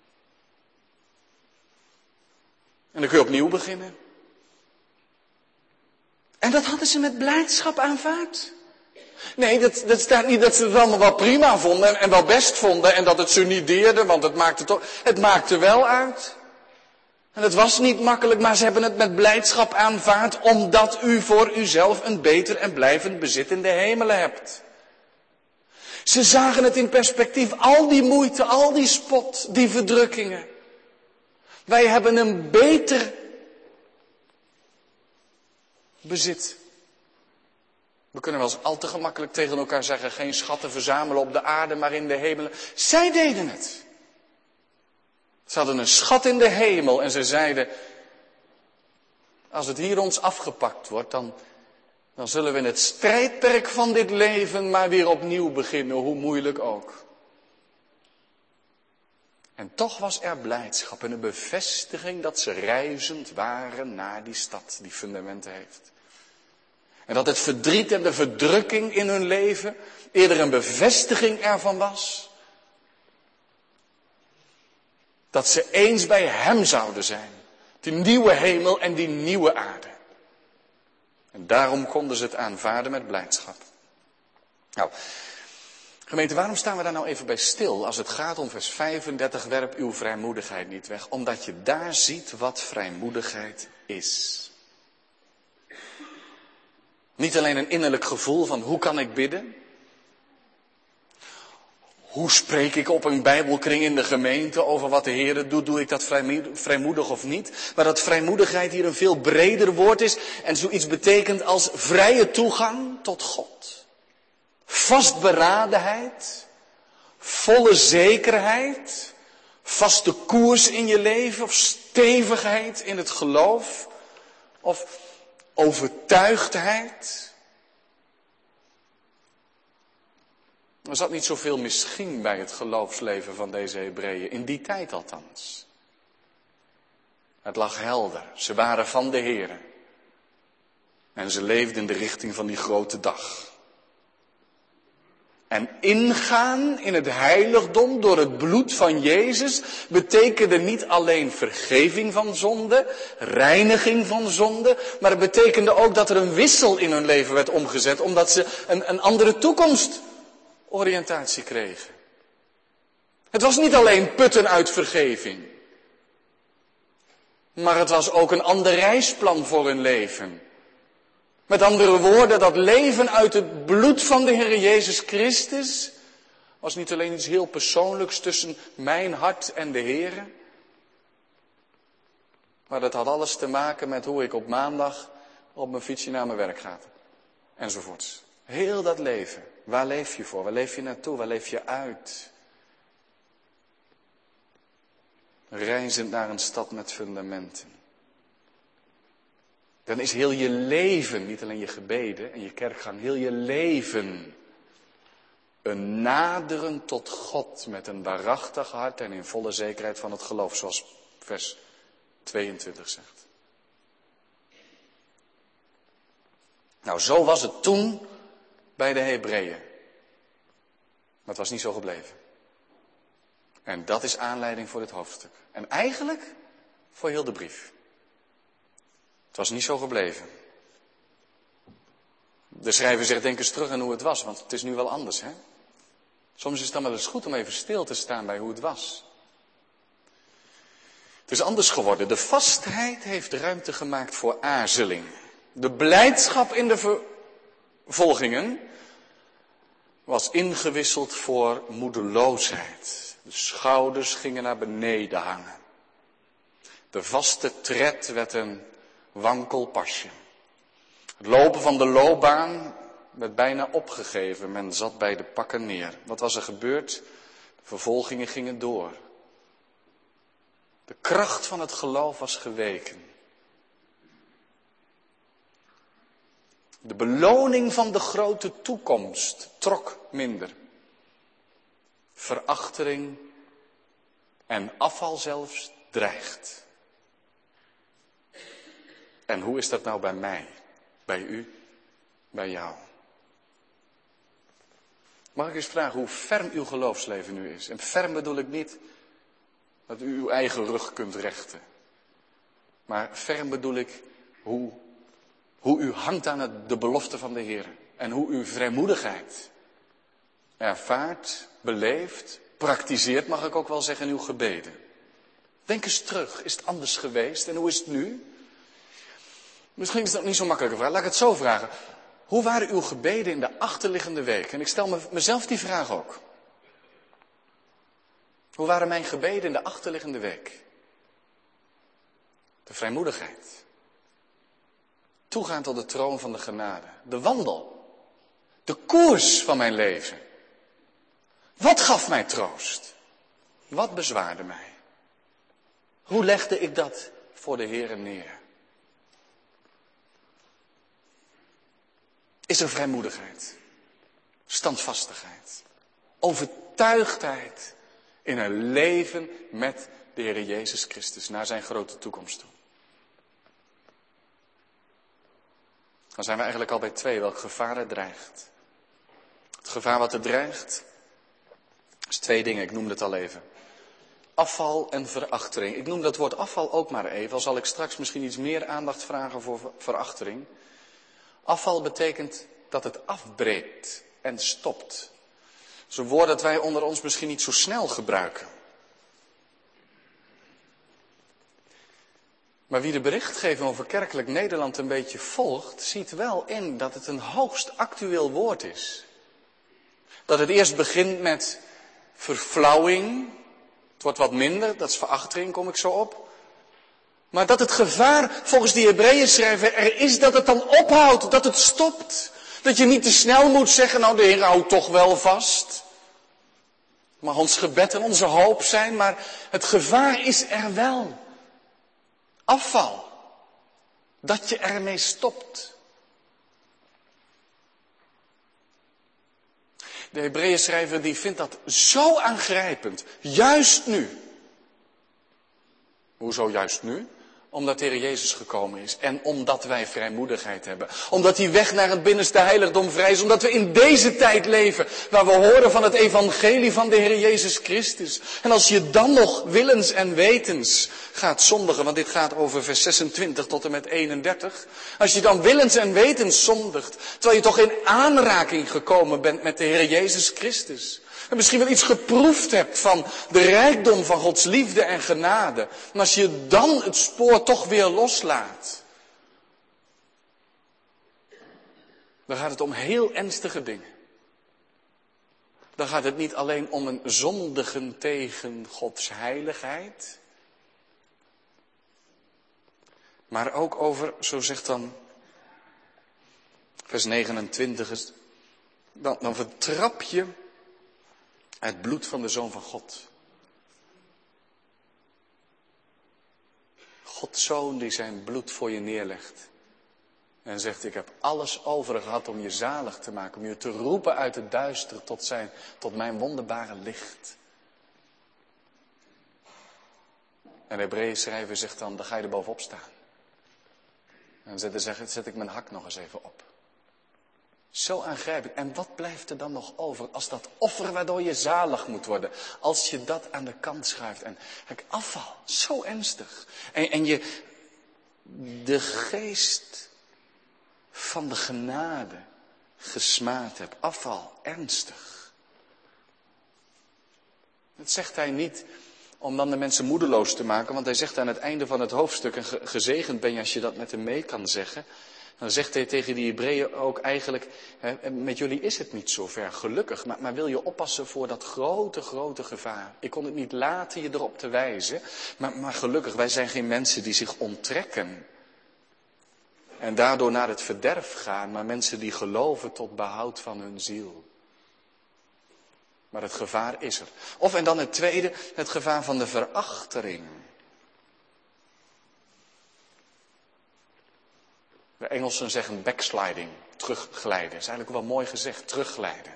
En dan kun je opnieuw beginnen. En dat hadden ze met blijdschap aanvaard. Nee, dat staat niet dat ze het allemaal wel prima vonden en wel best vonden. En dat het ze niet deerde, want het maakte wel uit. En het was niet makkelijk, maar ze hebben het met blijdschap aanvaard, omdat u voor uzelf een beter en blijvend bezit in de hemelen hebt. Ze zagen het in perspectief, al die moeite, al die spot, die verdrukkingen. Wij hebben een beter bezit. We kunnen wel eens al te gemakkelijk tegen elkaar zeggen, geen schatten verzamelen op de aarde, maar in de hemelen. Zij deden het. Ze hadden een schat in de hemel en ze zeiden, als het hier ons afgepakt wordt, dan zullen we in het strijdperk van dit leven maar weer opnieuw beginnen, hoe moeilijk ook. En toch was er blijdschap en een bevestiging dat ze reizend waren naar die stad die fundamenten heeft. En dat het verdriet en de verdrukking in hun leven eerder een bevestiging ervan was. Dat ze eens bij hem zouden zijn. Die nieuwe hemel en die nieuwe aarde. En daarom konden ze het aanvaarden met blijdschap. Nou, gemeente, waarom staan we daar nou even bij stil als het gaat om vers 35, werp uw vrijmoedigheid niet weg? Omdat je daar ziet wat vrijmoedigheid is. Niet alleen een innerlijk gevoel van hoe kan ik bidden? Hoe spreek ik op een bijbelkring in de gemeente over wat de Heer doet? Doe ik dat vrijmoedig of niet? Maar dat vrijmoedigheid hier een veel breder woord is en zoiets betekent als vrije toegang tot God. Vastberadenheid, volle zekerheid, vaste koers in je leven of stevigheid in het geloof of overtuigdheid. Er zat niet zoveel misschien bij het geloofsleven van deze Hebreeën, in die tijd althans. Het lag helder, ze waren van de Heere. En ze leefden in de richting van die grote dag. En ingaan in het heiligdom door het bloed van Jezus betekende niet alleen vergeving van zonde, reiniging van zonde, maar het betekende ook dat er een wissel in hun leven werd omgezet, omdat ze een andere toekomstoriëntatie kregen. Het was niet alleen putten uit vergeving, maar het was ook een ander reisplan voor hun leven. Met andere woorden, dat leven uit het bloed van de Heer Jezus Christus was niet alleen iets heel persoonlijks tussen mijn hart en de Heer, maar dat had alles te maken met hoe ik op maandag op mijn fietsje naar mijn werk ga. Enzovoorts. Heel dat leven. Waar leef je voor? Waar leef je naartoe? Waar leef je uit? Reizend naar een stad met fundamenten. Dan is heel je leven, niet alleen je gebeden en je kerkgang, heel je leven Een naderen tot God met een waarachtig hart en in volle zekerheid van het geloof, zoals vers 22 zegt. Nou, zo was het toen bij de Hebreeën. Maar het was niet zo gebleven. En dat is aanleiding voor dit hoofdstuk. En eigenlijk voor heel de brief. Het was niet zo gebleven. De schrijver zegt, denk eens terug aan hoe het was, want het is nu wel anders, hè? Soms is het dan wel eens goed om even stil te staan bij hoe het was. Het is anders geworden. De vastheid heeft ruimte gemaakt voor aarzeling. De blijdschap in de vervolgingen was ingewisseld voor moedeloosheid. De schouders gingen naar beneden hangen. De vaste tred werd een wankel pasje. Het lopen van de loopbaan werd bijna opgegeven. Men zat bij de pakken neer. Wat was er gebeurd? De vervolgingen gingen door. De kracht van het geloof was geweken. De beloning van de grote toekomst trok minder. Verachtering en afval zelfs dreigt. En hoe is dat nou bij mij, bij u, bij jou? Mag ik eens vragen hoe ferm uw geloofsleven nu is? En ferm bedoel ik niet dat u uw eigen rug kunt rechten. Maar ferm bedoel ik hoe u hangt aan de belofte van de Heer. En hoe u vrijmoedigheid ervaart, beleeft, praktiseert, mag ik ook wel zeggen, in uw gebeden. Denk eens terug, is het anders geweest en hoe is het nu? Misschien is dat niet zo'n makkelijke vraag. Laat ik het zo vragen. Hoe waren uw gebeden in de achterliggende week? En ik stel mezelf die vraag ook. Hoe waren mijn gebeden in de achterliggende week? De vrijmoedigheid. Toegaan tot de troon van de genade. De wandel. De koers van mijn leven. Wat gaf mij troost? Wat bezwaarde mij? Hoe legde ik dat voor de Heere neer? Is er vrijmoedigheid, standvastigheid, overtuigdheid in een leven met de Heere Jezus Christus naar zijn grote toekomst toe? Dan zijn we eigenlijk al bij 2, welk gevaar er dreigt. Het gevaar wat er dreigt is 2 dingen, ik noemde het al even. Afval en verachtering. Ik noem dat woord afval ook maar even, al zal ik straks misschien iets meer aandacht vragen voor verachtering. Afval betekent dat het afbreekt en stopt. Dat is een woord dat wij onder ons misschien niet zo snel gebruiken. Maar wie de berichtgeving over kerkelijk Nederland een beetje volgt, ziet wel in dat het een hoogst actueel woord is. Dat het eerst begint met verflauwing. Het wordt wat minder, dat is verachtering, kom ik zo op. Maar dat het gevaar, volgens die Hebreeënschrijver, er is dat het dan ophoudt, dat het stopt. Dat je niet te snel moet zeggen, nou de Heer houdt toch wel vast. Mag ons gebed en onze hoop zijn, maar het gevaar is er wel. Afval. Dat je ermee stopt. De Hebreeënschrijver die vindt dat zo aangrijpend. Juist nu. Hoezo juist nu? Omdat de Heer Jezus gekomen is. En omdat wij vrijmoedigheid hebben. Omdat die weg naar het binnenste heiligdom vrij is. Omdat we in deze tijd leven. Waar we horen van het evangelie van de Heer Jezus Christus. En als je dan nog willens en wetens gaat zondigen. Want dit gaat over vers 26 tot en met 31. Als je dan willens en wetens zondigt. Terwijl je toch in aanraking gekomen bent met de Heer Jezus Christus. En misschien wel iets geproefd hebt van de rijkdom van Gods liefde en genade. Maar als je dan het spoor toch weer loslaat. Dan gaat het om heel ernstige dingen. Dan gaat het niet alleen om een zondigen tegen Gods heiligheid. Maar ook over, zo zegt dan vers 29. Dan vertrap je het bloed van de Zoon van God. Gods Zoon die zijn bloed voor je neerlegt. En zegt, ik heb alles over gehad om je zalig te maken. Om je te roepen uit het duister tot mijn wonderbare licht. En de Hebreeën schrijver zegt dan ga je er bovenop staan. En zet ik mijn hak nog eens even op. Zo aangrijpend. En wat blijft er dan nog over als dat offer waardoor je zalig moet worden. Als je dat aan de kant schuift. En kijk, afval. Zo ernstig. En je de geest van de genade gesmaad hebt. Afval. Ernstig. Dat zegt hij niet om dan de mensen moedeloos te maken. Want hij zegt aan het einde van het hoofdstuk. En gezegend ben je als je dat met hem mee kan zeggen. Dan zegt hij tegen die Hebreeën ook eigenlijk, met jullie is het niet zo ver, gelukkig. Maar wil je oppassen voor dat grote gevaar. Ik kon het niet laten je erop te wijzen. Maar gelukkig, wij zijn geen mensen die zich onttrekken. En daardoor naar het verderf gaan. Maar mensen die geloven tot behoud van hun ziel. Maar het gevaar is er. En dan het tweede, het gevaar van de verachtering. De Engelsen zeggen backsliding, terugglijden. Dat is eigenlijk wel mooi gezegd, terugglijden.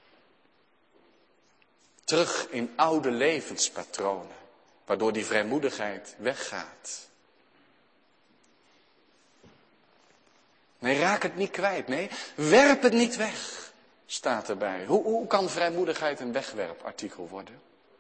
Terug in oude levenspatronen, waardoor die vrijmoedigheid weggaat. Nee, raak het niet kwijt. Nee, werp het niet weg, staat erbij. Hoe kan vrijmoedigheid een wegwerpartikel worden?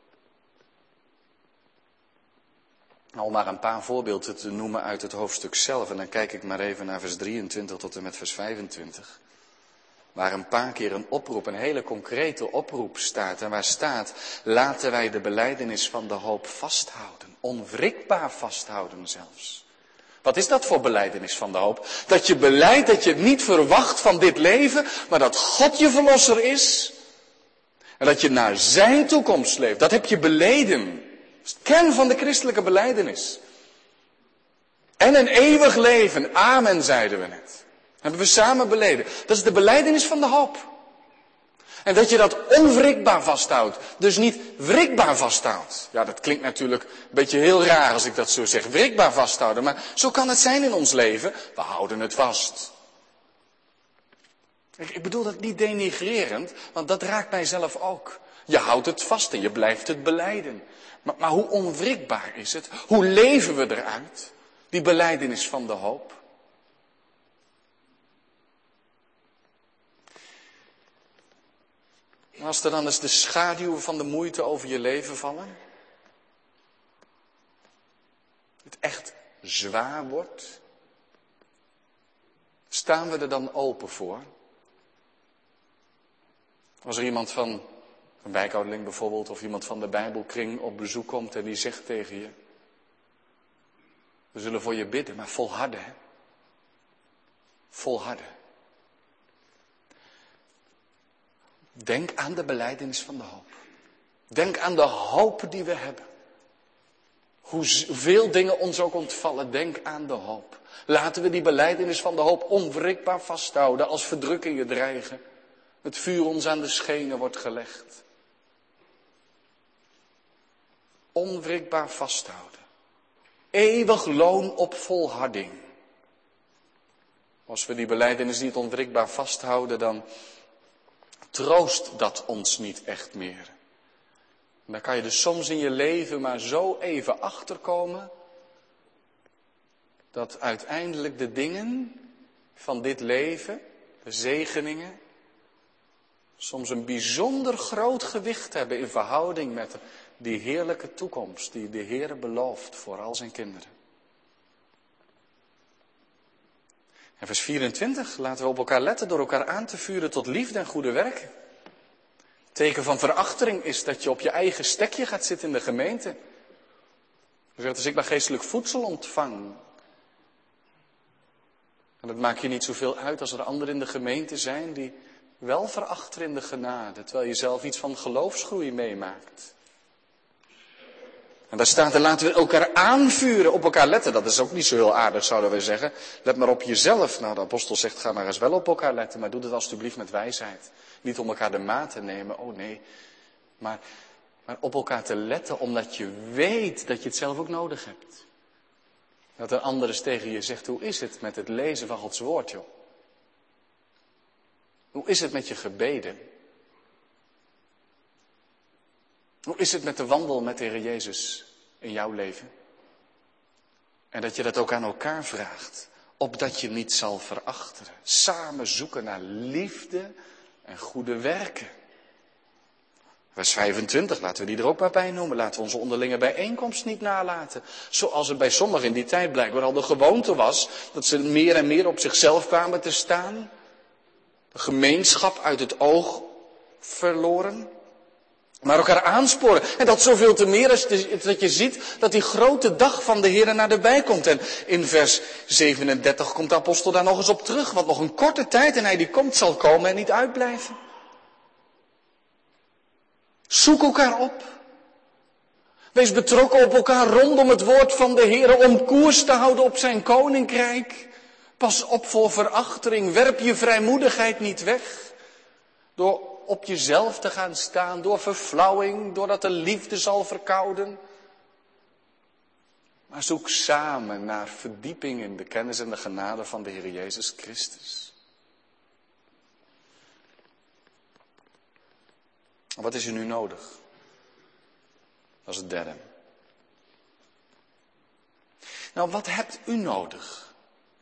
Nou, om maar een paar voorbeelden te noemen uit het hoofdstuk zelf. En dan kijk ik maar even naar vers 23 tot en met vers 25. Waar een paar keer een oproep, een hele concrete oproep staat. En waar staat, laten wij de belijdenis van de hoop vasthouden. Onwrikbaar vasthouden zelfs. Wat is dat voor belijdenis van de hoop? Dat je belijdt dat je het niet verwacht van dit leven, maar dat God je verlosser is. En dat je naar zijn toekomst leeft. Dat heb je beleden. Dat is het kern van de christelijke belijdenis. En een eeuwig leven. Amen, zeiden we net. Hebben we samen beleden. Dat is de belijdenis van de hoop. En dat je dat onwrikbaar vasthoudt. Dus niet wrikbaar vasthoudt. Ja, dat klinkt natuurlijk een beetje heel raar als ik dat zo zeg. Wrikbaar vasthouden. Maar zo kan het zijn in ons leven. We houden het vast. Ik bedoel dat niet denigrerend. Want dat raakt mij zelf ook. Je houdt het vast en je blijft het belijden. Maar hoe onwrikbaar is het? Hoe leven we eruit? Die belijdenis van de hoop. Als er dan eens de schaduwen van de moeite over je leven vallen. Het echt zwaar wordt. Staan we er dan open voor? Als er iemand van een wijkouderling bijvoorbeeld, of iemand van de Bijbelkring op bezoek komt en die zegt tegen je. We zullen voor je bidden, maar volharden. Hè? Volharden. Denk aan de belijdenis van de hoop. Denk aan de hoop die we hebben. Hoeveel dingen ons ook ontvallen, denk aan de hoop. Laten we die belijdenis van de hoop onwrikbaar vasthouden als verdrukkingen dreigen. Het vuur ons aan de schenen wordt gelegd. Onwrikbaar vasthouden. Eeuwig loon op volharding. Als we die belijdenis niet onwrikbaar vasthouden, dan troost dat ons niet echt meer. En dan kan je dus soms in je leven maar zo even achterkomen, dat uiteindelijk de dingen van dit leven, de zegeningen, soms een bijzonder groot gewicht hebben in verhouding met die heerlijke toekomst die de Heer belooft voor al zijn kinderen. En vers 24, laten we op elkaar letten door elkaar aan te vuren tot liefde en goede werken. Teken van verachtering is dat je op je eigen stekje gaat zitten in de gemeente. Je zegt, als ik maar geestelijk voedsel ontvang. En dat maakt je niet zoveel uit als er anderen in de gemeente zijn die wel verachten in de genade. Terwijl je zelf iets van geloofsgroei meemaakt. En daar staat er, laten we elkaar aanvuren, op elkaar letten. Dat is ook niet zo heel aardig, zouden we zeggen. Let maar op jezelf. Nou, de apostel zegt, ga maar eens wel op elkaar letten. Maar doe het alstublieft met wijsheid. Niet om elkaar de maat te nemen, oh nee. Maar op elkaar te letten, omdat je weet dat je het zelf ook nodig hebt. Dat een ander eens tegen je zegt, hoe is het met het lezen van Gods woord, joh? Hoe is het met je gebeden? Hoe is het met de wandel met de Heer Jezus in jouw leven? En dat je dat ook aan elkaar vraagt, opdat je niet zal verachteren. Samen zoeken naar liefde en goede werken. Vers 25, laten we die er ook maar bij noemen. Laten we onze onderlinge bijeenkomst niet nalaten. Zoals het bij sommigen in die tijd blijkbaar al de gewoonte was, dat ze meer en meer op zichzelf kwamen te staan. De gemeenschap uit het oog verloren. Maar elkaar aansporen. En dat zoveel te meer als dat je ziet dat die grote dag van de Heer naderbij komt. En in vers 37 komt de apostel daar nog eens op terug. Want nog een korte tijd en hij die komt zal komen en niet uitblijven. Zoek elkaar op. Wees betrokken op elkaar rondom het woord van de Heer om koers te houden op zijn koninkrijk. Pas op voor verachtering. Werp je vrijmoedigheid niet weg. Door op jezelf te gaan staan, door verflauwing, doordat de liefde zal verkouden. Maar zoek samen naar verdieping in de kennis en de genade van de Heer Jezus Christus. Wat is er nu nodig? Dat is het derde. Nou, wat hebt u nodig?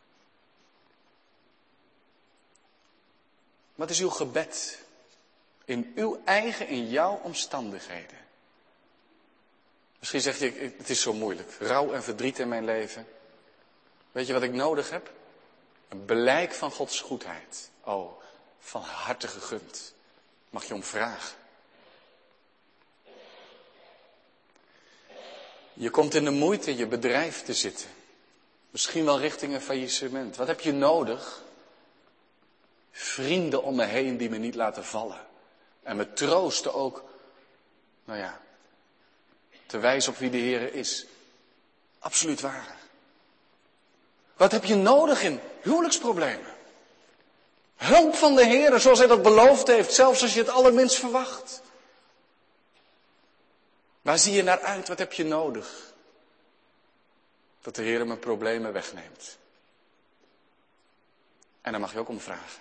Wat is uw gebed? In jouw omstandigheden. Misschien zegt je, het is zo moeilijk. Rouw en verdriet in mijn leven. Weet je wat ik nodig heb? Een blijk van Gods goedheid. Oh, van harte gegund. Mag je om vragen. Je komt in de moeite je bedrijf te zitten. Misschien wel richting een faillissement. Wat heb je nodig? Vrienden om me heen die me niet laten vallen. En me troosten ook, te wijzen op wie de Heer is. Absoluut waar. Wat heb je nodig in huwelijksproblemen? Hulp van de Heer, zoals Hij dat beloofd heeft, zelfs als je het allerminst verwacht. Waar zie je naar uit? Wat heb je nodig? Dat de Heer mijn problemen wegneemt. En daar mag je ook om vragen.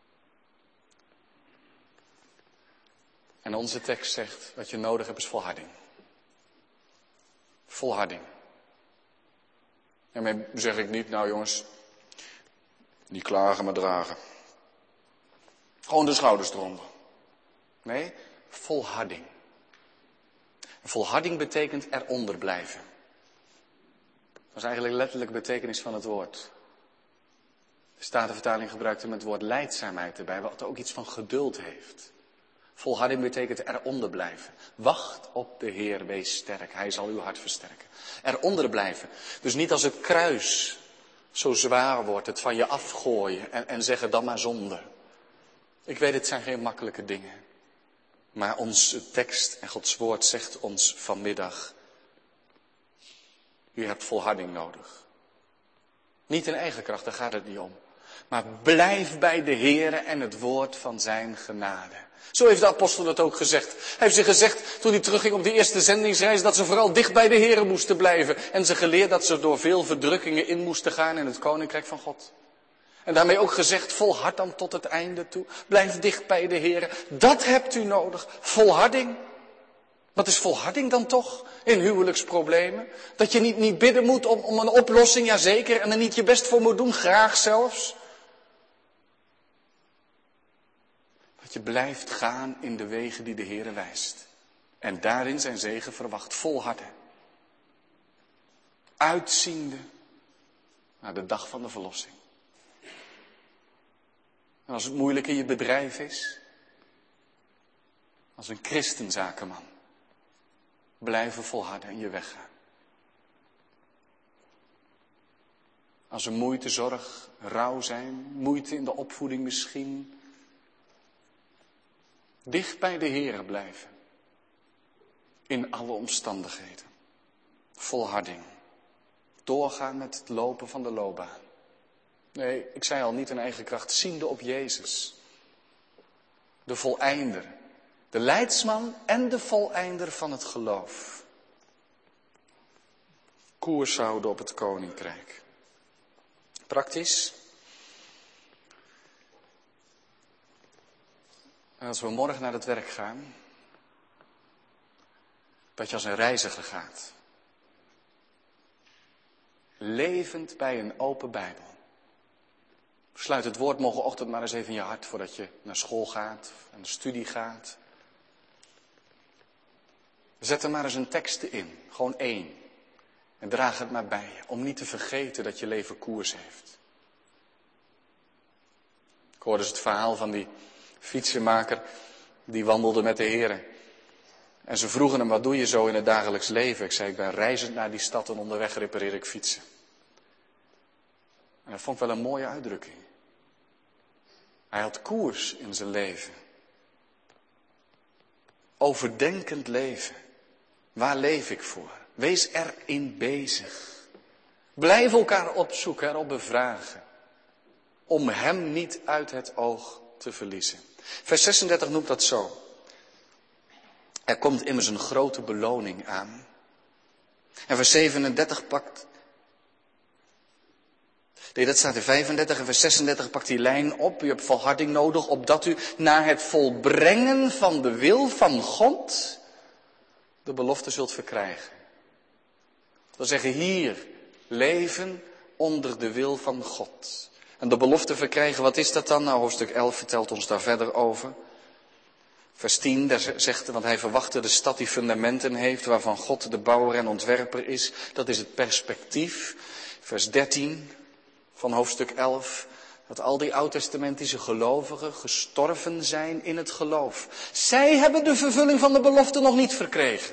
En onze tekst zegt, wat je nodig hebt is volharding. Volharding. En daarmee zeg ik niet, nou jongens, niet klagen maar dragen. Gewoon de schouders eronder. Nee, volharding. En volharding betekent eronder blijven. Dat is eigenlijk letterlijk de betekenis van het woord. De Statenvertaling gebruikt hem het woord lijdzaamheid erbij, wat ook iets van geduld heeft. Volharding betekent eronder blijven. Wacht op de Heer, wees sterk. Hij zal uw hart versterken. Eronder blijven. Dus niet als het kruis zo zwaar wordt, het van je afgooien en zeggen dan maar zonde. Ik weet, het zijn geen makkelijke dingen. Maar onze tekst en Gods woord zegt ons vanmiddag, u hebt volharding nodig. Niet in eigen kracht, daar gaat het niet om. Maar blijf bij de Heere en het woord van zijn genade. Zo heeft de apostel dat ook gezegd. Hij heeft ze gezegd toen hij terugging op die eerste zendingsreis dat ze vooral dicht bij de Heere moesten blijven. En ze geleerd dat ze door veel verdrukkingen in moesten gaan in het koninkrijk van God. En daarmee ook gezegd, volhard dan tot het einde toe. Blijf dicht bij de Heere. Dat hebt u nodig. Volharding. Wat is volharding dan toch in huwelijksproblemen? Dat je niet bidden moet om een oplossing, jazeker, en er niet je best voor moet doen, graag zelfs. Dat je blijft gaan in de wegen die de Heere wijst. En daarin zijn zegen verwacht, volharden. Uitziende naar de dag van de verlossing. En als het moeilijk in je bedrijf is, als een christenzakenman, blijven volharden en je weggaan. Als er moeite, zorg, rouw zijn, moeite in de opvoeding misschien, dicht bij de Heere blijven. In alle omstandigheden. Volharding. Doorgaan met het lopen van de loopbaan. Nee, ik zei al, niet in eigen kracht, ziende op Jezus. De voleinder. De leidsman en de voleinder van het geloof. Koers houden op het koninkrijk. Praktisch. En als we morgen naar het werk gaan, dat je als een reiziger gaat. Levend bij een open Bijbel. Sluit het woord morgenochtend maar eens even in je hart voordat je naar school gaat, aan de studie gaat. Zet er maar eens een tekst in, gewoon 1. En draag het maar bij je, om niet te vergeten dat je leven koers heeft. Ik hoorde dus het verhaal van die fietsenmaker, die wandelde met de Heer. En ze vroegen hem, wat doe je zo in het dagelijks leven? Ik zei, ik ben reizend naar die stad en onderweg repareer ik fietsen. En dat vond ik wel een mooie uitdrukking. Hij had koers in zijn leven. Overdenkend leven. Waar leef ik voor? Wees erin bezig. Blijf elkaar opzoeken, erop bevragen. Om hem niet uit het oog te verliezen. Vers 36 noemt dat zo. Er komt immers een grote beloning aan. En vers 37 pakt... Nee, dat staat in 35 en vers 36 pakt die lijn op. U hebt volharding nodig, opdat u na het volbrengen van de wil van God de belofte zult verkrijgen. Dat wil zeggen, hier leven onder de wil van God. En de belofte verkrijgen, wat is dat dan? Nou, hoofdstuk 11 vertelt ons daar verder over. Vers 10, daar zegt, want hij verwachtte de stad die fundamenten heeft, waarvan God de bouwer en ontwerper is. Dat is het perspectief. Vers 13 van hoofdstuk 11, dat al die oud-testamentische gelovigen gestorven zijn in het geloof. Zij hebben de vervulling van de belofte nog niet verkregen.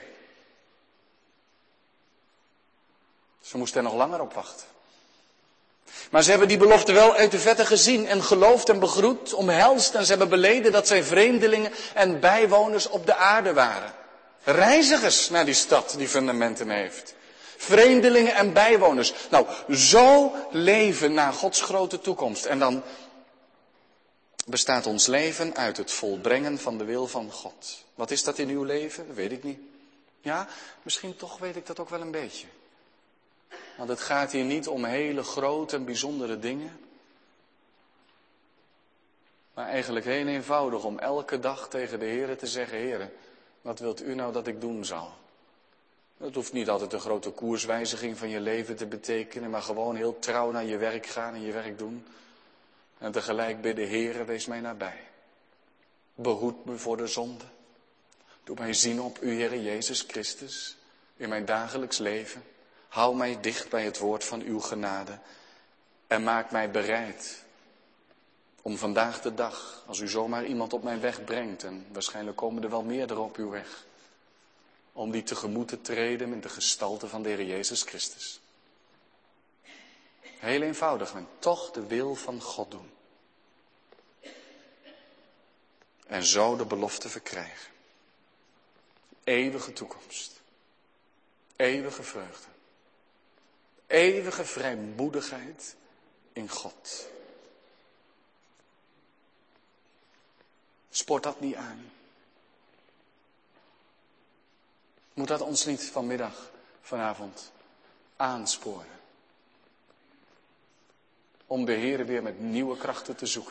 Ze moesten er nog langer op wachten. Maar ze hebben die belofte wel uit de verte gezien en geloofd en begroet, omhelst. En ze hebben beleden dat zij vreemdelingen en bijwoners op de aarde waren. Reizigers naar die stad die fundamenten heeft. Vreemdelingen en bijwoners. Nou, zo leven naar Gods grote toekomst. En dan bestaat ons leven uit het volbrengen van de wil van God. Wat is dat in uw leven? Dat weet ik niet. Ja, misschien toch weet ik dat ook wel een beetje. Want het gaat hier niet om hele grote en bijzondere dingen. Maar eigenlijk heel eenvoudig om elke dag tegen de Heer te zeggen, Heer, wat wilt u nou dat ik doen zal? Het hoeft niet altijd een grote koerswijziging van je leven te betekenen, maar gewoon heel trouw naar je werk gaan en je werk doen. En tegelijk bidden, Heer, wees mij nabij. Behoed me voor de zonde. Doe mij zien op u, Heer Jezus Christus, in mijn dagelijks leven. Hou mij dicht bij het woord van uw genade en maak mij bereid om vandaag de dag, als u zomaar iemand op mijn weg brengt, en waarschijnlijk komen er wel meerdere op uw weg, om die tegemoet te treden in de gestalte van de Heer Jezus Christus. Heel eenvoudig, en toch de wil van God doen. En zo de belofte verkrijgen. Eeuwige toekomst. Eeuwige vreugde. Eeuwige vrijmoedigheid in God. Spoort dat niet aan? Moet dat ons niet vanavond aansporen? Om de Heer weer met nieuwe krachten te zoeken.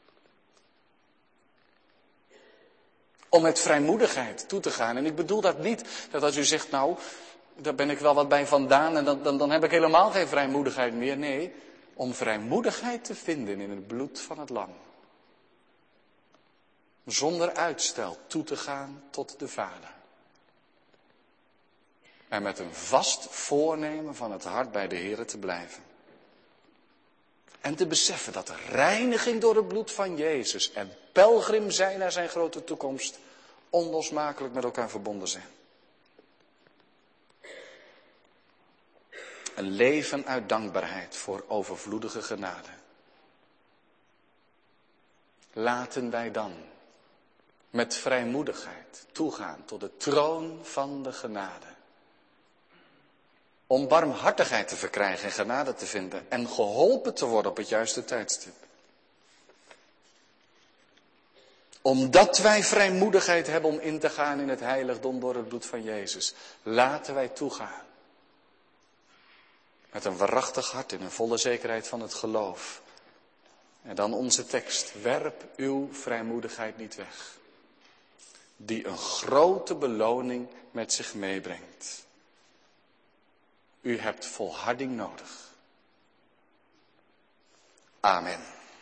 Om met vrijmoedigheid toe te gaan. En ik bedoel dat niet, dat als u zegt, nou, daar ben ik wel wat bij vandaan en dan heb ik helemaal geen vrijmoedigheid meer. Nee, om vrijmoedigheid te vinden in het bloed van het lam. Zonder uitstel toe te gaan tot de Vader. En met een vast voornemen van het hart bij de Heer te blijven. En te beseffen dat de reiniging door het bloed van Jezus en pelgrim zijn naar zijn grote toekomst onlosmakelijk met elkaar verbonden zijn. Een leven uit dankbaarheid voor overvloedige genade. Laten wij dan met vrijmoedigheid toegaan tot de troon van de genade. Om barmhartigheid te verkrijgen en genade te vinden en geholpen te worden op het juiste tijdstip. Omdat wij vrijmoedigheid hebben om in te gaan in het heiligdom door het bloed van Jezus. Laten wij toegaan Met een waarachtig hart in een volle zekerheid van het geloof. En dan onze tekst. Werp uw vrijmoedigheid niet weg. Die een grote beloning met zich meebrengt. U hebt volharding nodig. Amen.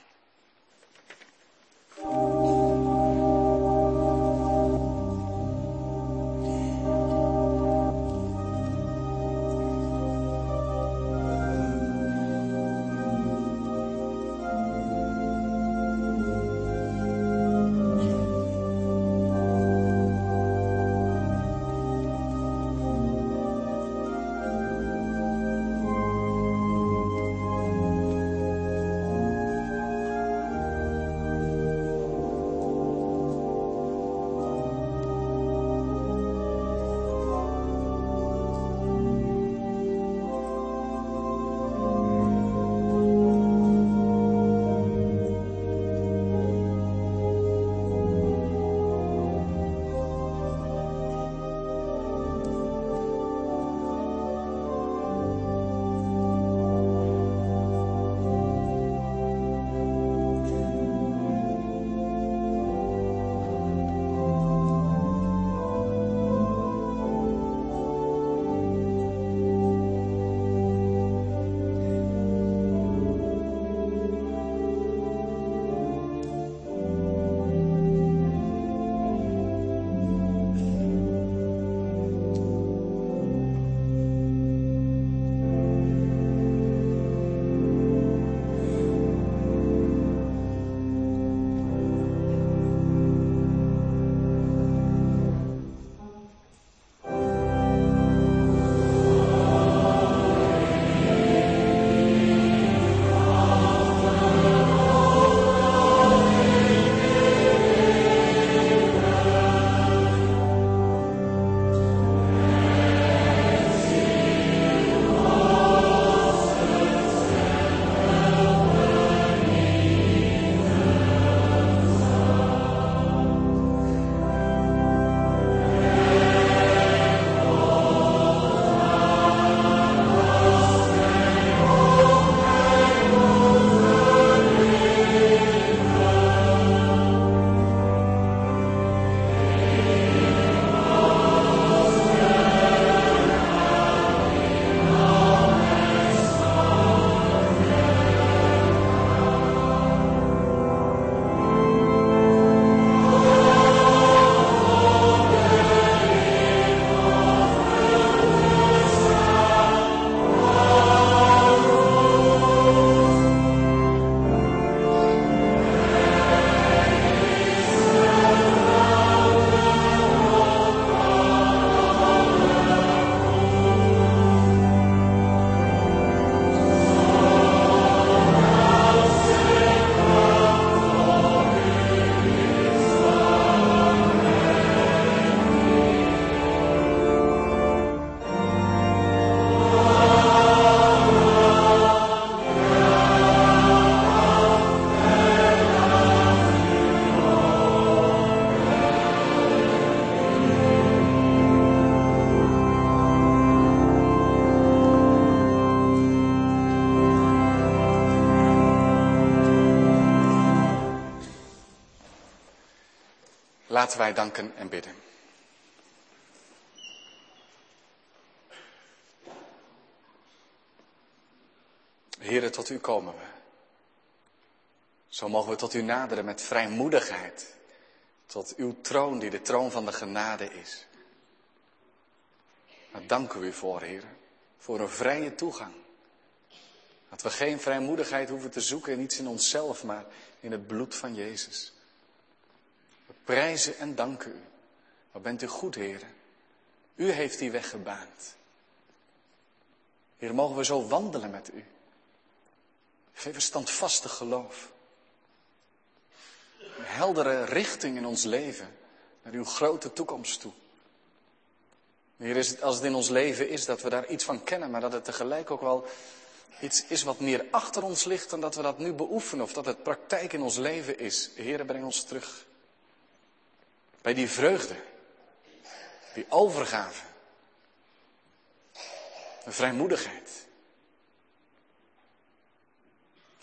Laten wij danken en bidden. Heere, tot u komen we. Zo mogen we tot u naderen met vrijmoedigheid. Tot uw troon, die de troon van de genade is. Daar danken we u voor, Heere. Voor een vrije toegang. Dat we geen vrijmoedigheid hoeven te zoeken in iets in onszelf, maar in het bloed van Jezus. We prijzen en danken u. Wat bent u goed, Heere. U heeft die weg gebaand. Heer, mogen we zo wandelen met u. Geef een standvastig geloof. Een heldere richting in ons leven. Naar uw grote toekomst toe. Heer, als het in ons leven is dat we daar iets van kennen, maar dat het tegelijk ook wel iets is wat meer achter ons ligt dan dat we dat nu beoefenen. Of dat het praktijk in ons leven is. Heer, breng ons terug. Bij die vreugde. Die overgave. De vrijmoedigheid.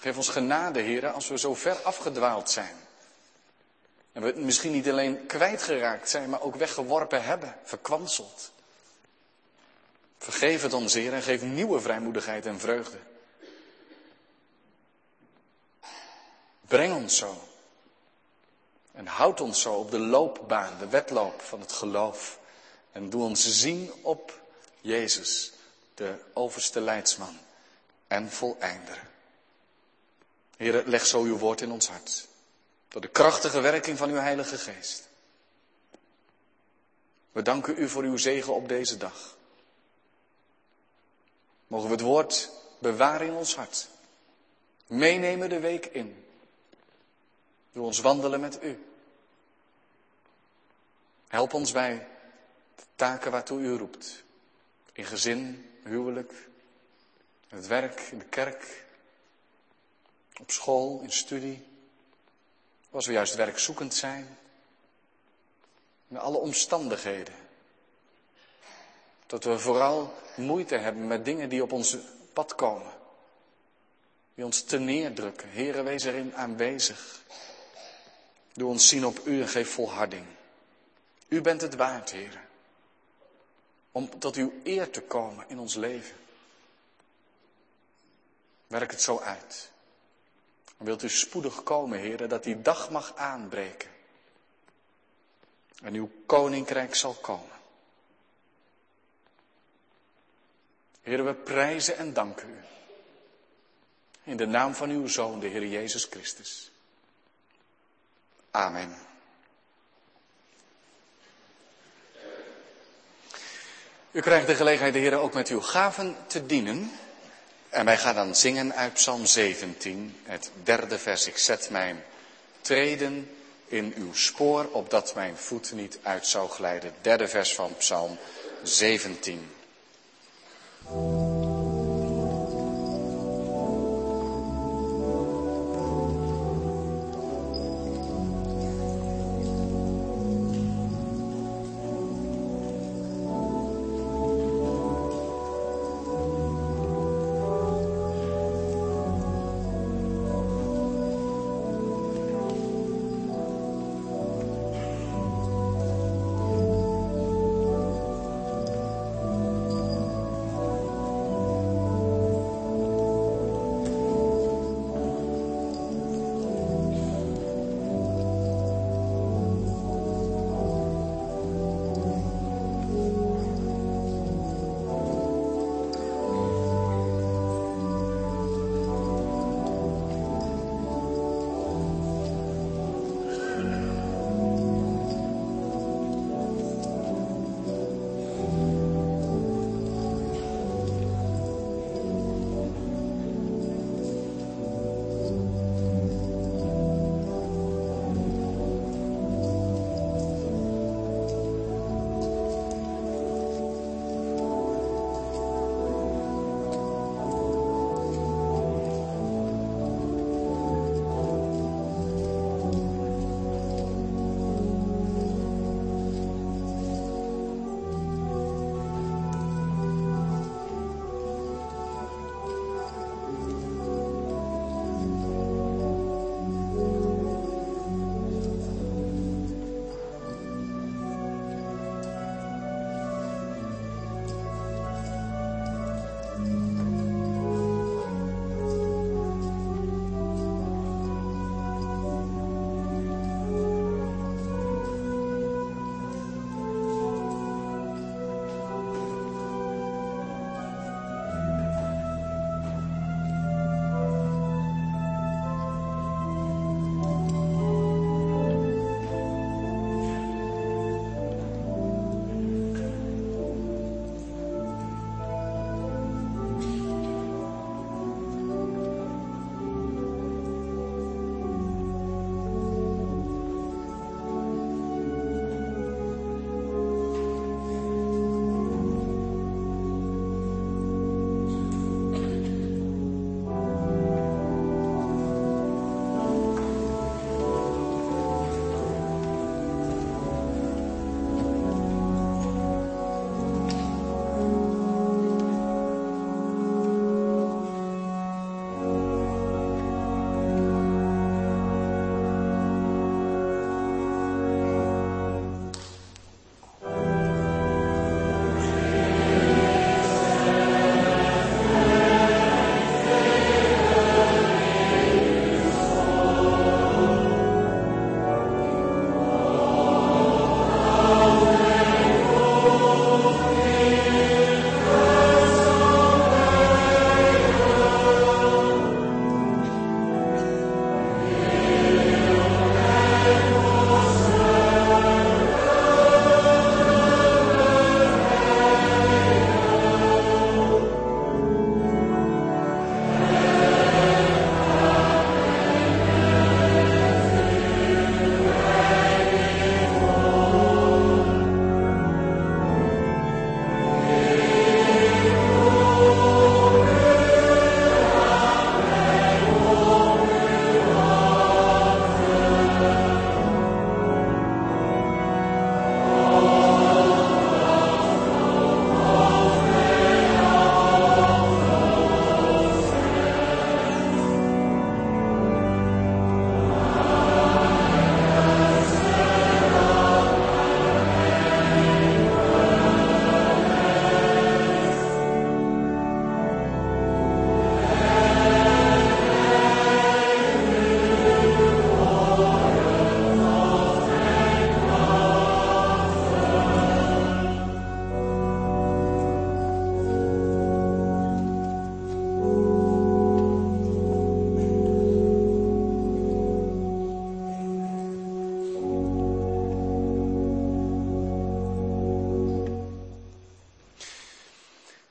Geef ons genade, Heere, als we zo ver afgedwaald zijn. En we misschien niet alleen kwijtgeraakt zijn, maar ook weggeworpen hebben, verkwanseld. Vergeef het ons, Heer, en geef nieuwe vrijmoedigheid en vreugde. Breng ons zo. En houd ons zo op de loopbaan, de wedloop van het geloof. En doe ons zien op Jezus, de overste leidsman en voleinder. Heer, leg zo uw woord in ons hart. Door de krachtige werking van uw Heilige Geest. We danken u voor uw zegen op deze dag. Mogen we het woord bewaren in ons hart. Meenemen de week in. Doe ons wandelen met u. Help ons bij de taken waartoe u roept. In gezin, huwelijk, in het werk, in de kerk, op school, in studie. Als we juist werkzoekend zijn. In alle omstandigheden. Dat we vooral moeite hebben met dingen die op ons pad komen. Die ons te neerdrukken. Heere, wees erin aanwezig. Doe ons zien op u en geef volharding. U bent het waard, Heere. Om tot uw eer te komen in ons leven. Werk het zo uit. En wilt u spoedig komen, Heere, dat die dag mag aanbreken. En uw koninkrijk zal komen. Heere, we prijzen en danken u. In de naam van uw Zoon, de Heer Jezus Christus. Amen. U krijgt de gelegenheid, de Heer, ook met uw gaven te dienen. En wij gaan dan zingen uit Psalm 17, het 3e vers. Ik zet mijn treden in uw spoor, opdat mijn voet niet uit zou glijden. 3e vers van Psalm 17.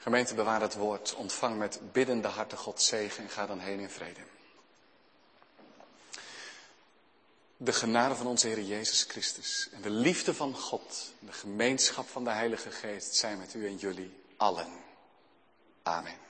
Gemeente, bewaar het woord. Ontvang met biddende harten Gods zegen en ga dan heen in vrede. De genade van onze Heer Jezus Christus en de liefde van God, de gemeenschap van de Heilige Geest zijn met u en jullie allen. Amen.